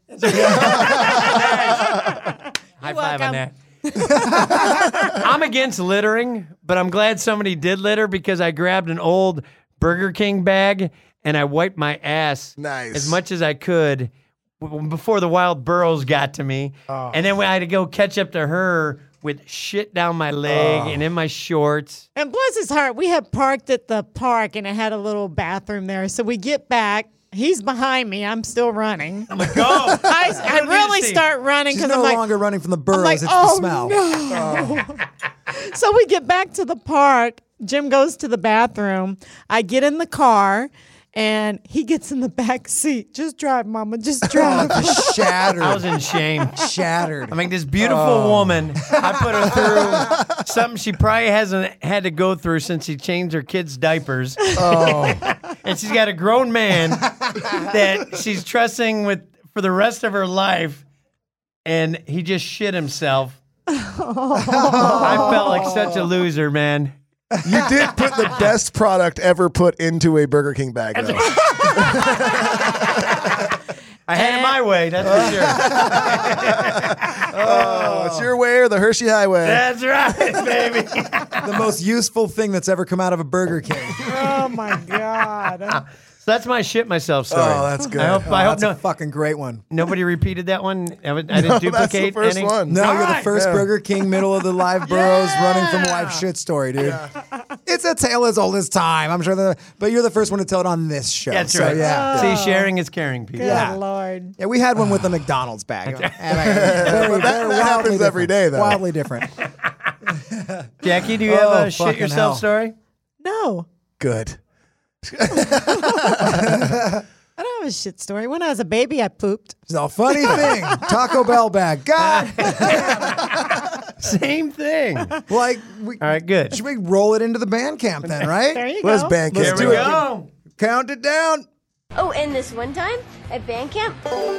high five on that. I'm against littering, but I'm glad somebody did litter because I grabbed an old Burger King bag and I wiped my ass Nice. as much as I could before the wild burros got to me. And then I had to go catch up to her with shit down my leg and in my shorts. And bless his heart, we had parked at the park and it had a little bathroom there. So we get back. He's behind me. I'm still running. I'm like, go. I really start running She's because no I'm like, longer running from the burros. like, it's oh, the smell. no. So we get back to the park. Jim goes to the bathroom. I get in the car, and he gets in the back seat. Just drive, Mama. Just drive. Shattered. I was in shame. Shattered. I mean, this beautiful woman, I put her through something she probably hasn't had to go through since she changed her kids' diapers. And she's got a grown man that she's trusting with for the rest of her life, and he just shit himself. I felt like such a loser, man. You did put the best product ever put into a Burger King bag, though. I had it my way, that's for sure. Oh, it's your way or the Hershey Highway. That's right, baby. the most useful thing that's ever come out of a Burger King. Oh, my God. So that's my shit myself story. Oh, that's good. I hope That's a no, fucking great one. nobody repeated that one. I didn't That's the duplicate first any. one. No, All you're right. the first Yeah. Burger King, middle of the live burros, running from life shit story, dude. It's a tale as old as time. I'm sure but you're the first one to tell it on this show. That's so, right. Yeah. See, sharing is caring, people. Good Yeah. Lord. Yeah, we had one with a McDonald's bag. That happens every day, though. Wildly different. Jackie, do you have a shit fucking yourself hell. story? No. Good. I don't have a shit story. When I was a baby, I pooped. It's a funny thing. Taco Bell bag. God. Same thing. Like, we, All right, good. should we roll it into the band camp then, right? There you Let's go. bank Let's it. Here do we it. go. Count it down. Oh, and this one time at band camp,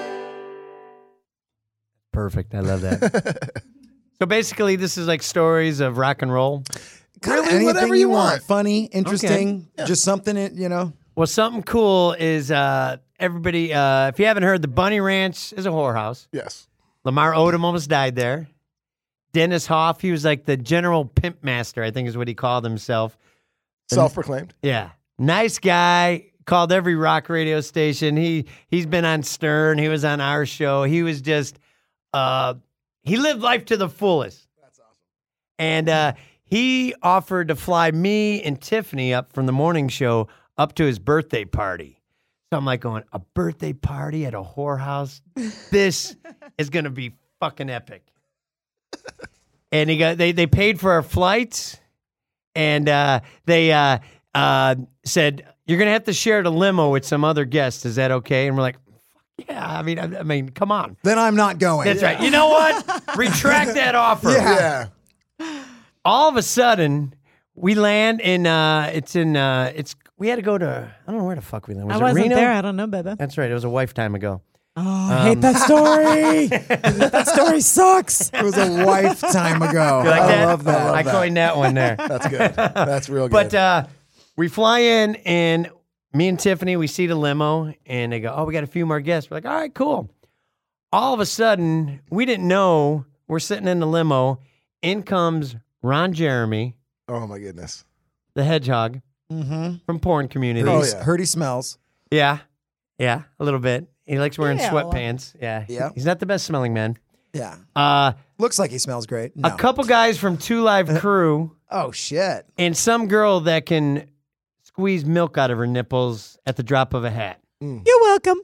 Perfect. I love that. So basically, this is like stories of rock and roll. Really, Anything whatever you you want. want. Funny, interesting, just something, Well, something cool is everybody, if you haven't heard, the Bunny Ranch is a whorehouse. Yes. Lamar Odom almost died there. Dennis Hoff, he was like the general pimp master, I think is what he called himself. Self-proclaimed. Yeah. Nice guy. Called every rock radio station. He's been on Stern. He was on our show. He was just he lived life to the fullest. That's awesome. And he offered to fly me and Tiffany up from the morning show up to his birthday party. So I'm like going, a birthday party at a whorehouse? This is gonna be fucking epic. And they paid for our flights, and they said, you're going to have to share the limo with some other guests. Is that okay? And we're like, yeah, I mean, come on. Then I'm not going. That's right. You know what? Retract that offer. Yeah. All of a sudden, we land in, we had to go to, I don't know where the fuck we landed. Was I it wasn't Reno? there. I don't know, baby. That's right. It was a wife time ago. Oh, I hate that story. That story sucks. It was a lifetime ago. You like I that? love that. I coined that one there. That's good. That's real good. But we fly in, and me and Tiffany, we see the limo, and they go, oh, we got a few more guests. We're like, all right, cool. All of a sudden, we didn't know, we're sitting in the limo. In comes Ron Jeremy, oh, my goodness. the hedgehog from Porn Community. Oh, yeah. Heard he smells. Yeah, a little bit. He likes wearing Yeah. sweatpants. Yeah. Yeah. He's not the best smelling man. Yeah. Looks like he smells great. No. A couple guys from Two Live Crew Oh, shit. and some girl that can squeeze milk out of her nipples at the drop of a hat. You're welcome.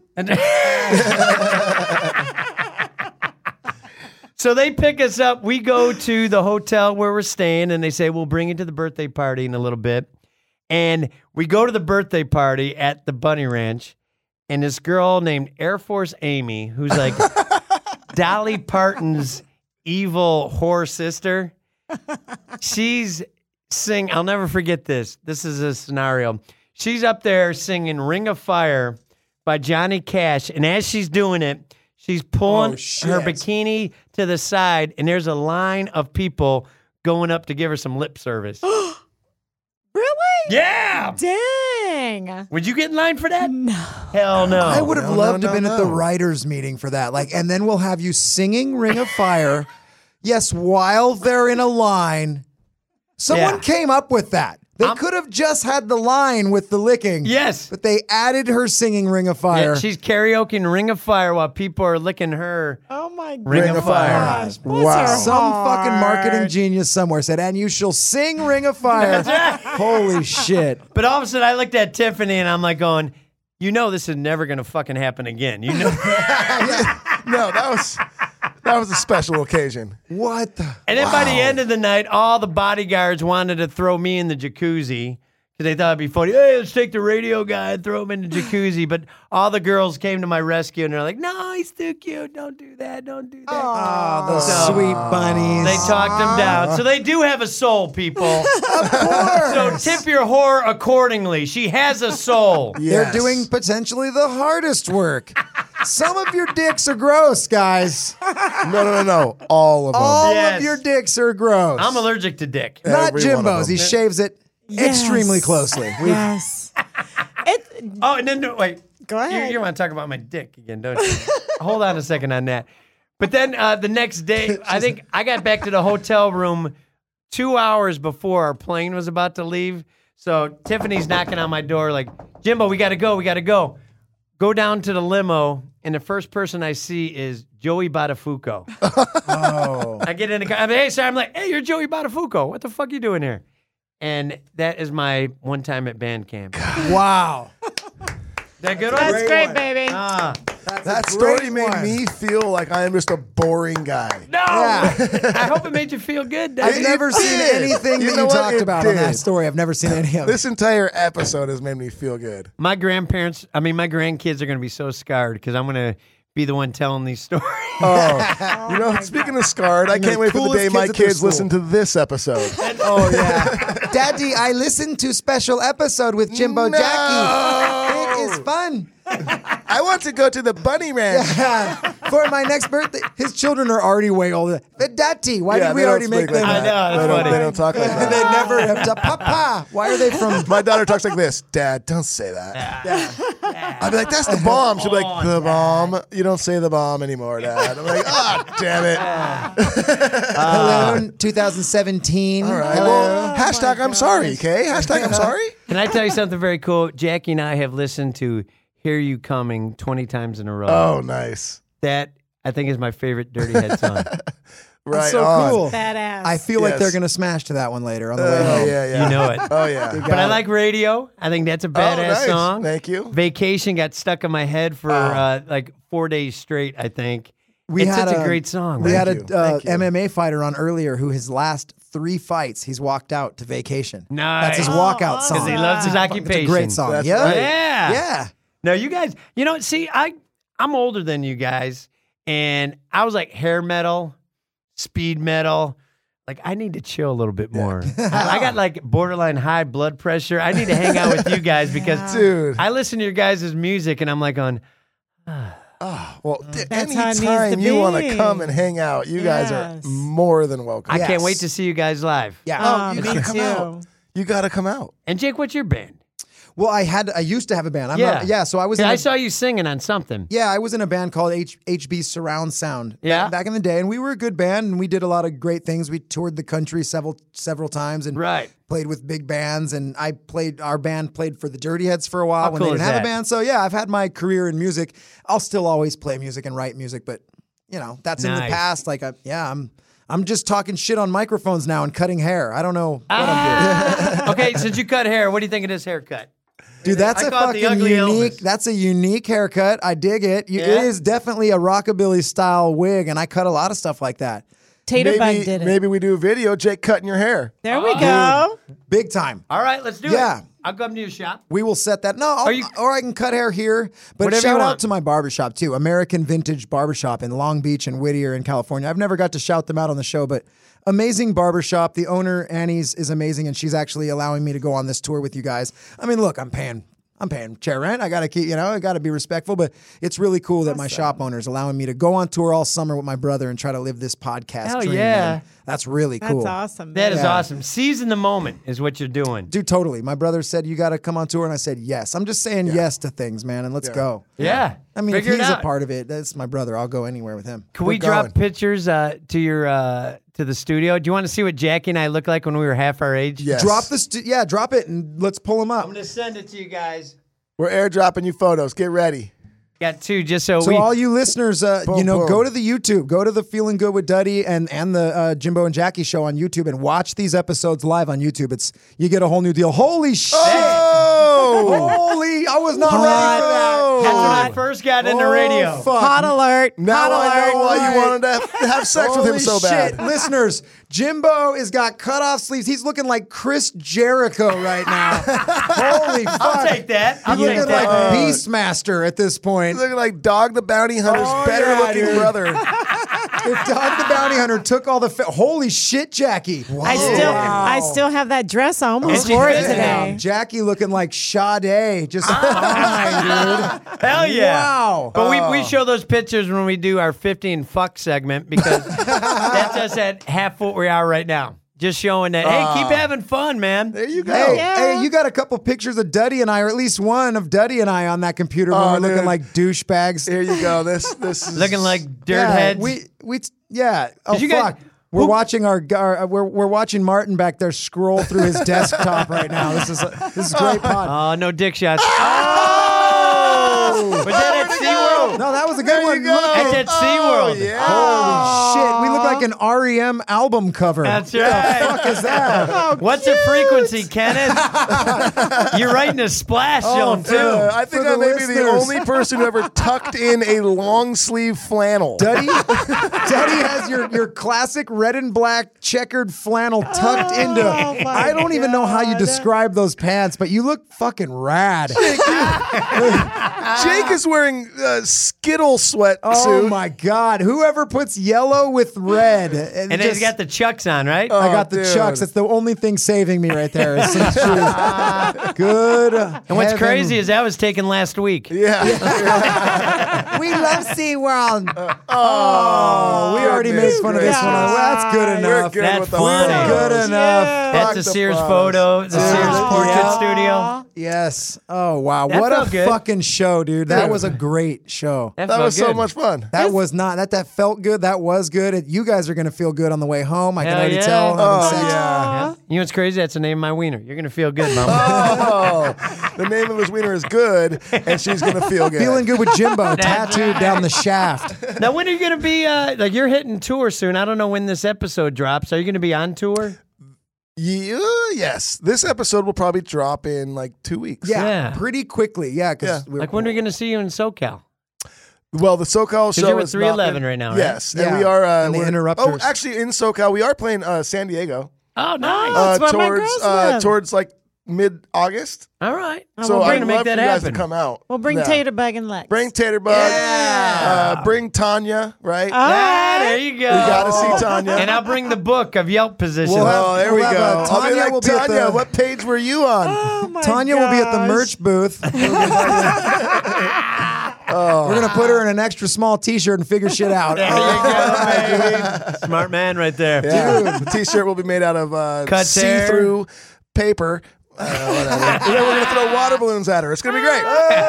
So they pick us up. We go to the hotel where we're staying, and they say, we'll bring you to the birthday party in a little bit. And we go to the birthday party at the Bunny Ranch, and this girl named Air Force Amy, who's like Dolly Parton's evil whore sister, she's I'll never forget this. This is a scenario. She's up there singing Ring of Fire by Johnny Cash, and as she's doing it, she's pulling her bikini to the side, and there's a line of people going up to give her some lip service. Really? Yeah! Dang. Would you get in line for that? No. Hell no. I would have No, loved to no, have been at the no. writers' meeting for that. And then we'll have you singing Ring of Fire. Yes, while they're in a line. Someone Yeah. came up with that. They could have just had the line with the licking. Yes. But they added her singing Ring of Fire. Yeah, she's karaokeing Ring of Fire while people are licking her. Oh my Ring of Fire. gosh. Bless Wow. her Some fucking marketing heart. genius somewhere said, and you shall sing Ring of Fire. Holy shit. But all of a sudden, I looked at Tiffany and I'm like going, you know this is never going to fucking happen again. You know. No, that was a special occasion. What the? And then by the end of the night, all the bodyguards wanted to throw me in the jacuzzi because they thought it'd be funny. Hey, let's take the radio guy and throw him in the jacuzzi. But all the girls came to my rescue and they're like, no, he's too cute. Don't do that. Don't do that. Oh, the So- sweet bunnies. They talked him down. So they do have a soul, people. Of course. So tip your whore accordingly. She has a soul. They're Yes. doing potentially the hardest work. Some of your dicks are gross, guys. No. All of them. All Yes. of your dicks are gross. I'm allergic to dick. Not Every one of Jimbo's. them. He shaves it Yes. extremely closely. Yes. Oh, and then wait. Go ahead. You want to talk about my dick again, don't you? Hold on a second on that. But then the next day, I think I got back to the hotel room 2 hours before our plane was about to leave. So Tiffany's knocking on my door like, Jimbo, we got to go. We got to go. Go down to the limo, and the first person I see is Joey Buttafuoco. Oh. I get in the car. I'm like, hey, sir. I'm like, hey, you're Joey Buttafuoco. What the fuck you doing here? And that is my one time at band camp. Wow. That good That's one? great, one. baby. Ah. That a story great made one. me feel like I am just a boring guy. No! Yeah. I hope it made you feel good. I've Dave. never seen did. anything You that know you what? talked It about on that did. story. I've never seen any of it. This entire episode has made me feel good. My grandkids are going to be so scarred because I'm going to be the one telling these stories. Oh, speaking of scarred, I can't wait for the coolest day my kids at their kids school. listen to this episode. Oh, yeah. Daddy, I listened to special episode with Jimbo No. Jackie. It is fun. I want to go to the bunny ranch. For my next birthday. His children are already way older. But Daddy, why Yeah, did we they don't already make speak like them? I know, that's They don't- funny. They don't talk like that. They never have to. Papa, why are they from? My daughter talks like this. Dad, don't say that. Yeah. I'd be like, that's the bomb. She'd be like, the bomb. You don't say the bomb anymore, Dad. I'm like, damn it. Hello, 2017. All right. Hello. Well, hashtag I'm sorry, okay? Hashtag I'm sorry. Can I tell you something very cool? Jackie and I have listened to Hear You Coming 20 times in a row. Oh, nice. That, I think, is my favorite Dirty Head song. Right That's so on. cool. Badass. I feel like Yes. they're going to smash to that one later on the way home. Yeah. You know it. Oh, yeah. But I like Radio. I think that's a badass nice. song. Thank you. Vacation got stuck in my head for like 4 days straight, I think. We It's had such a great song. We man. had Thank you. Thank you. MMA fighter on earlier who his last 3 fights, he's walked out to Vacation. Nice. That's his walkout awesome. song. Because he loves his It's occupation. a great song. That's yeah. right. Yeah. Yeah. No, you guys, see, I'm older than you guys, and I was like hair metal, speed metal. Like, I need to chill a little bit more. I got like borderline high blood pressure. I need to hang out with you guys because Dude. I listen to your guys' music and I'm like on. Well, That's how it needs anytime to you want to be. come and hang out, you guys Yes. are more than welcome. I can't Yes. wait to see you guys live. Yeah. you me gotta come too. out. You got to come out. And Jake, what's your band? Well, I used to have a band. So I was in I a- saw you singing on something. Yeah, I was in a band called HB Surround Sound. Yeah? back in the day, and we were a good band, and we did a lot of great things. We toured the country several times, and Right. played with big bands. And our band played for the Dirty Heads for a while How when cool they is didn't have that? a band. So yeah, I've had my career in music. I'll still always play music and write music, but that's in the Nice. past. Like, I'm just talking shit on microphones now and cutting hair. I don't know what I'm doing. Okay, since you cut hair, what do you think of this haircut? Dude, that's I a call it the fucking ugly unique. Elvis. That's a unique haircut. I dig it. It Yeah? is definitely a rockabilly style wig, and I cut a lot of stuff like that. Tater Bug did it. Maybe we do a video, Jake cutting your hair. There we go. Big time. All right, let's do Yeah. it. I'll come to your shop. We will set that. No, or I can cut hair here. But Whatever you shout out want. to my barbershop too, American Vintage Barbershop in Long Beach and Whittier in California. I've never got to shout them out on the show, but amazing barbershop. The owner, Annie's, is amazing, and she's actually allowing me to go on this tour with you guys. I mean, look, I'm paying chair rent. I got to keep, I got to be respectful, but it's really cool that my shop owner is allowing me to go on tour all summer with my brother and try to live this podcast Hell dream. yeah. man. That's really cool. That's awesome. That is Yeah. awesome. Seize in the moment is what you're doing. Dude, totally. My brother said, you got to come on tour, and I said, yes. I'm just saying yes to things, man, and let's go. Yeah. I mean, Figure if it he's a out. part of it, that's my brother. I'll go anywhere with him. Can we drop pictures to your to the studio? Do you want to see what Jackie and I look like when we were half our age? Yes. Drop it, and let's pull him up. I'm gonna send it to you guys. We're airdropping you photos. Get ready. Got two, just so, So we. all you listeners, Boom, boom. go to the YouTube, go to the Feeling Good with Duddy and the Jimbo and Jackie show on YouTube, and watch these episodes live on YouTube. You get a whole new deal. Holy shit! Holy! I was not ready for that. That's when I first got into radio. Fuck. Hot alert. Now Hot I alert. know why you wanted to have sex with him Holy so shit. bad. Listeners, Jimbo has got cut off sleeves. He's looking like Chris Jericho right now. Holy fuck. I'll take that. I'll He's take looking that. like Beastmaster at this point. He's looking like Dog the Bounty Hunter's Oh, better yeah, looking dude. brother. If Dog the Bounty Hunter took all the holy shit, Jackie. I still have that dress. I almost And she wore it fits today. Jackie looking like Sade. Just fine, dude. Hell yeah. Wow. But we show those pictures when we do our 50 and fuck segment because that's us at half what we are right now. Just showing that, hey, keep having fun, man. There you go. Hey, you got a couple pictures of Duddy and I, or at least one of Duddy and I on that computer when Oh, we're looking dude. like douchebags. Here you go. This is Looking like dirt Yeah, heads. Oh you guys- fuck. We're watching we're watching Martin back there scroll through his desktop right now. This is great pod. Oh, no dick shots. Was that at SeaWorld? No, that was a good one. you go. Look That's at at SeaWorld. yeah. Holy shit, we look like an REM album cover. That's What right. the fuck is that? What's the frequency, Kenneth? You're writing a splash zone, too. I think For I the may be the listeners. only person who ever tucked in a long sleeve flannel. Duddy has your classic red and black checkered flannel tucked into. my I don't even know how you God. describe those pants, but you look fucking rad. Jake is wearing a Skittle sweatsuit. Oh my god! Whoever puts yellow with red, And then he's got the chucks on, right? I got the dude. chucks. That's the only thing saving me right there. Is some shoes. Good. And what's crazy is that was taken last week. Yeah. we from SeaWorld. Oh, we already made fun of this one. Well, that's good enough. Good That's with the funny. photos. Good enough. That's Fuck a the Sears photos. photo. It's a Sears portrait Yeah. studio. Yes. Oh, wow. That What a felt good. fucking show, dude. That was a great show. That felt was so good. much fun. That was not, that felt good. That was good. You guys are going to feel good on the way home. I can Hell already yeah. tell. having Oh, sex. yeah. You know what's crazy? That's the name of my wiener. You're gonna feel good, Mama. Oh, the name of his wiener is good, and she's going to feel good. Feeling good with Jimbo tattooed down the shaft. Now, when are you gonna be? Like, you're hitting tour soon. I don't know when this episode drops. Are you gonna be on tour? Yes. This episode will probably drop in like 2 weeks. Yeah, Yeah. pretty quickly. Yeah, because Like, when are we gonna see you in SoCal? Well, the SoCal show you're with is not 311 been- right now, right? Yes, and Yeah. we are. And the we're- Interrupters. Oh, actually, in SoCal, we are playing San Diego. Oh, nice. That's where my girls live. towards like mid-August. All right. So we're I'd gonna make love that for you guys to happen. come out. We'll bring Yeah. Tater Bug and Lex. Bring Taterbug. Yeah. Bring Tanya. Right. There you go. We gotta see Tanya. And I'll bring the book of Yelp positions. We'll have- Oh, there we We'll go. have, I'll be Tanya like, will be at Tanya, the- what page were you on? Oh my Tanya will be at the gosh. merch booth. We're going to put her in an extra small t-shirt and figure shit out. There you go, baby. Smart man right there. Yeah. The T-shirt will be made out of Cuts hair. see-through paper. Whatever. And then we're gonna throw water balloons at her. It's gonna be great.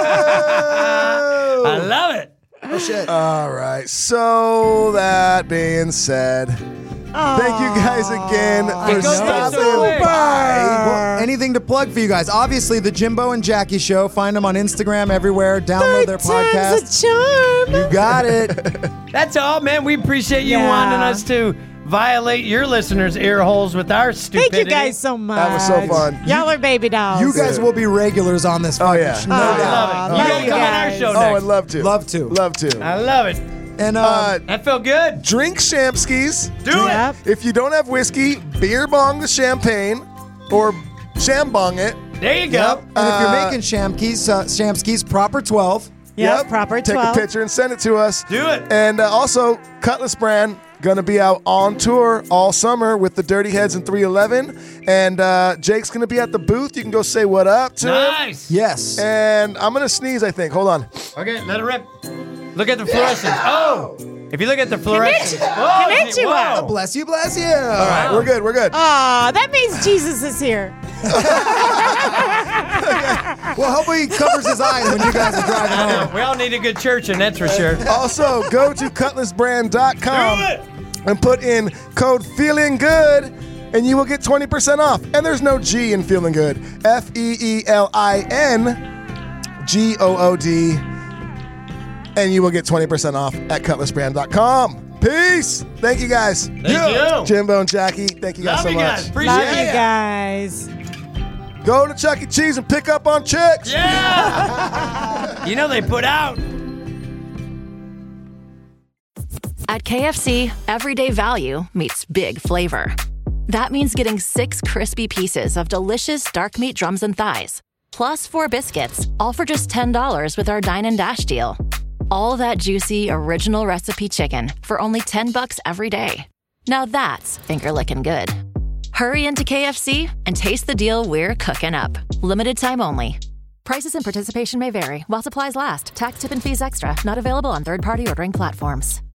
I love it. Oh, shit. All right. So that being said, thank you guys again for It goes stopping so quick. by. Well, anything to plug for you guys? Obviously, the Jimbo and Jackie Show. Find them on Instagram everywhere. Download their podcast. Time's a charm. You got it. That's all, man. We appreciate you Yeah. wanting us to violate your listeners' ear holes with our stupidity. Thank you guys so much. That was so fun. Y'all are baby dolls. You guys will be regulars on this. Oh, fucking yeah. sh- Oh, No I doubt. love it. Love You gotta you come on our guys. show Oh, next. I'd love to. Love to. Love to. I love it. And That felt good. Drink Shampskis. Do Yep. If you don't have whiskey, beer bong the champagne or shambong it. it. There you go. and if you're making Shamskis, proper 12. Yep, proper Take 12. a picture and send it to us. Do it. And also, Cutlass Brand gonna be out on tour all summer with the Dirty Heads and 311. And Jake's gonna be at the booth. You can go say what up to him. Nice. Yes. And I'm gonna sneeze, I think. Hold on. Okay, let it rip. Look at the fluorescence. Oh, if you look at the fluorescence. Whoa, Konnichiwa. whoa. Bless you, bless you. All right, we're good. We're good. Aw, that means Jesus is here. Well, hopefully he covers his eyes when you guys are driving I home. know. We all need a good church, and that's for sure. Also, go to cutlassbrand.com Do it. and put in code Feeling Good, and you will get 20% off. And there's no G in Feeling Good. FEELINGOOD. And you will get 20% off at cutlassbrand.com. Peace. Thank you guys. Thank you. Jimbo and Jackie, thank you guys Love so you much. guys. Appreciate Love you it. guys. Go to Chuck E. Cheese and pick up on chicks. Yeah. You know they put out. At KFC, everyday value meets big flavor. That means getting 6 crispy pieces of delicious dark meat drums and thighs, plus 4 biscuits, all for just $10 with our Dine and Dash deal. All that juicy, original recipe chicken for only $10 every day. Now that's finger-licking good. Hurry into KFC and taste the deal we're cooking up. Limited time only. Prices and participation may vary while supplies last. Tax, tip, and fees extra. Not available on third-party ordering platforms.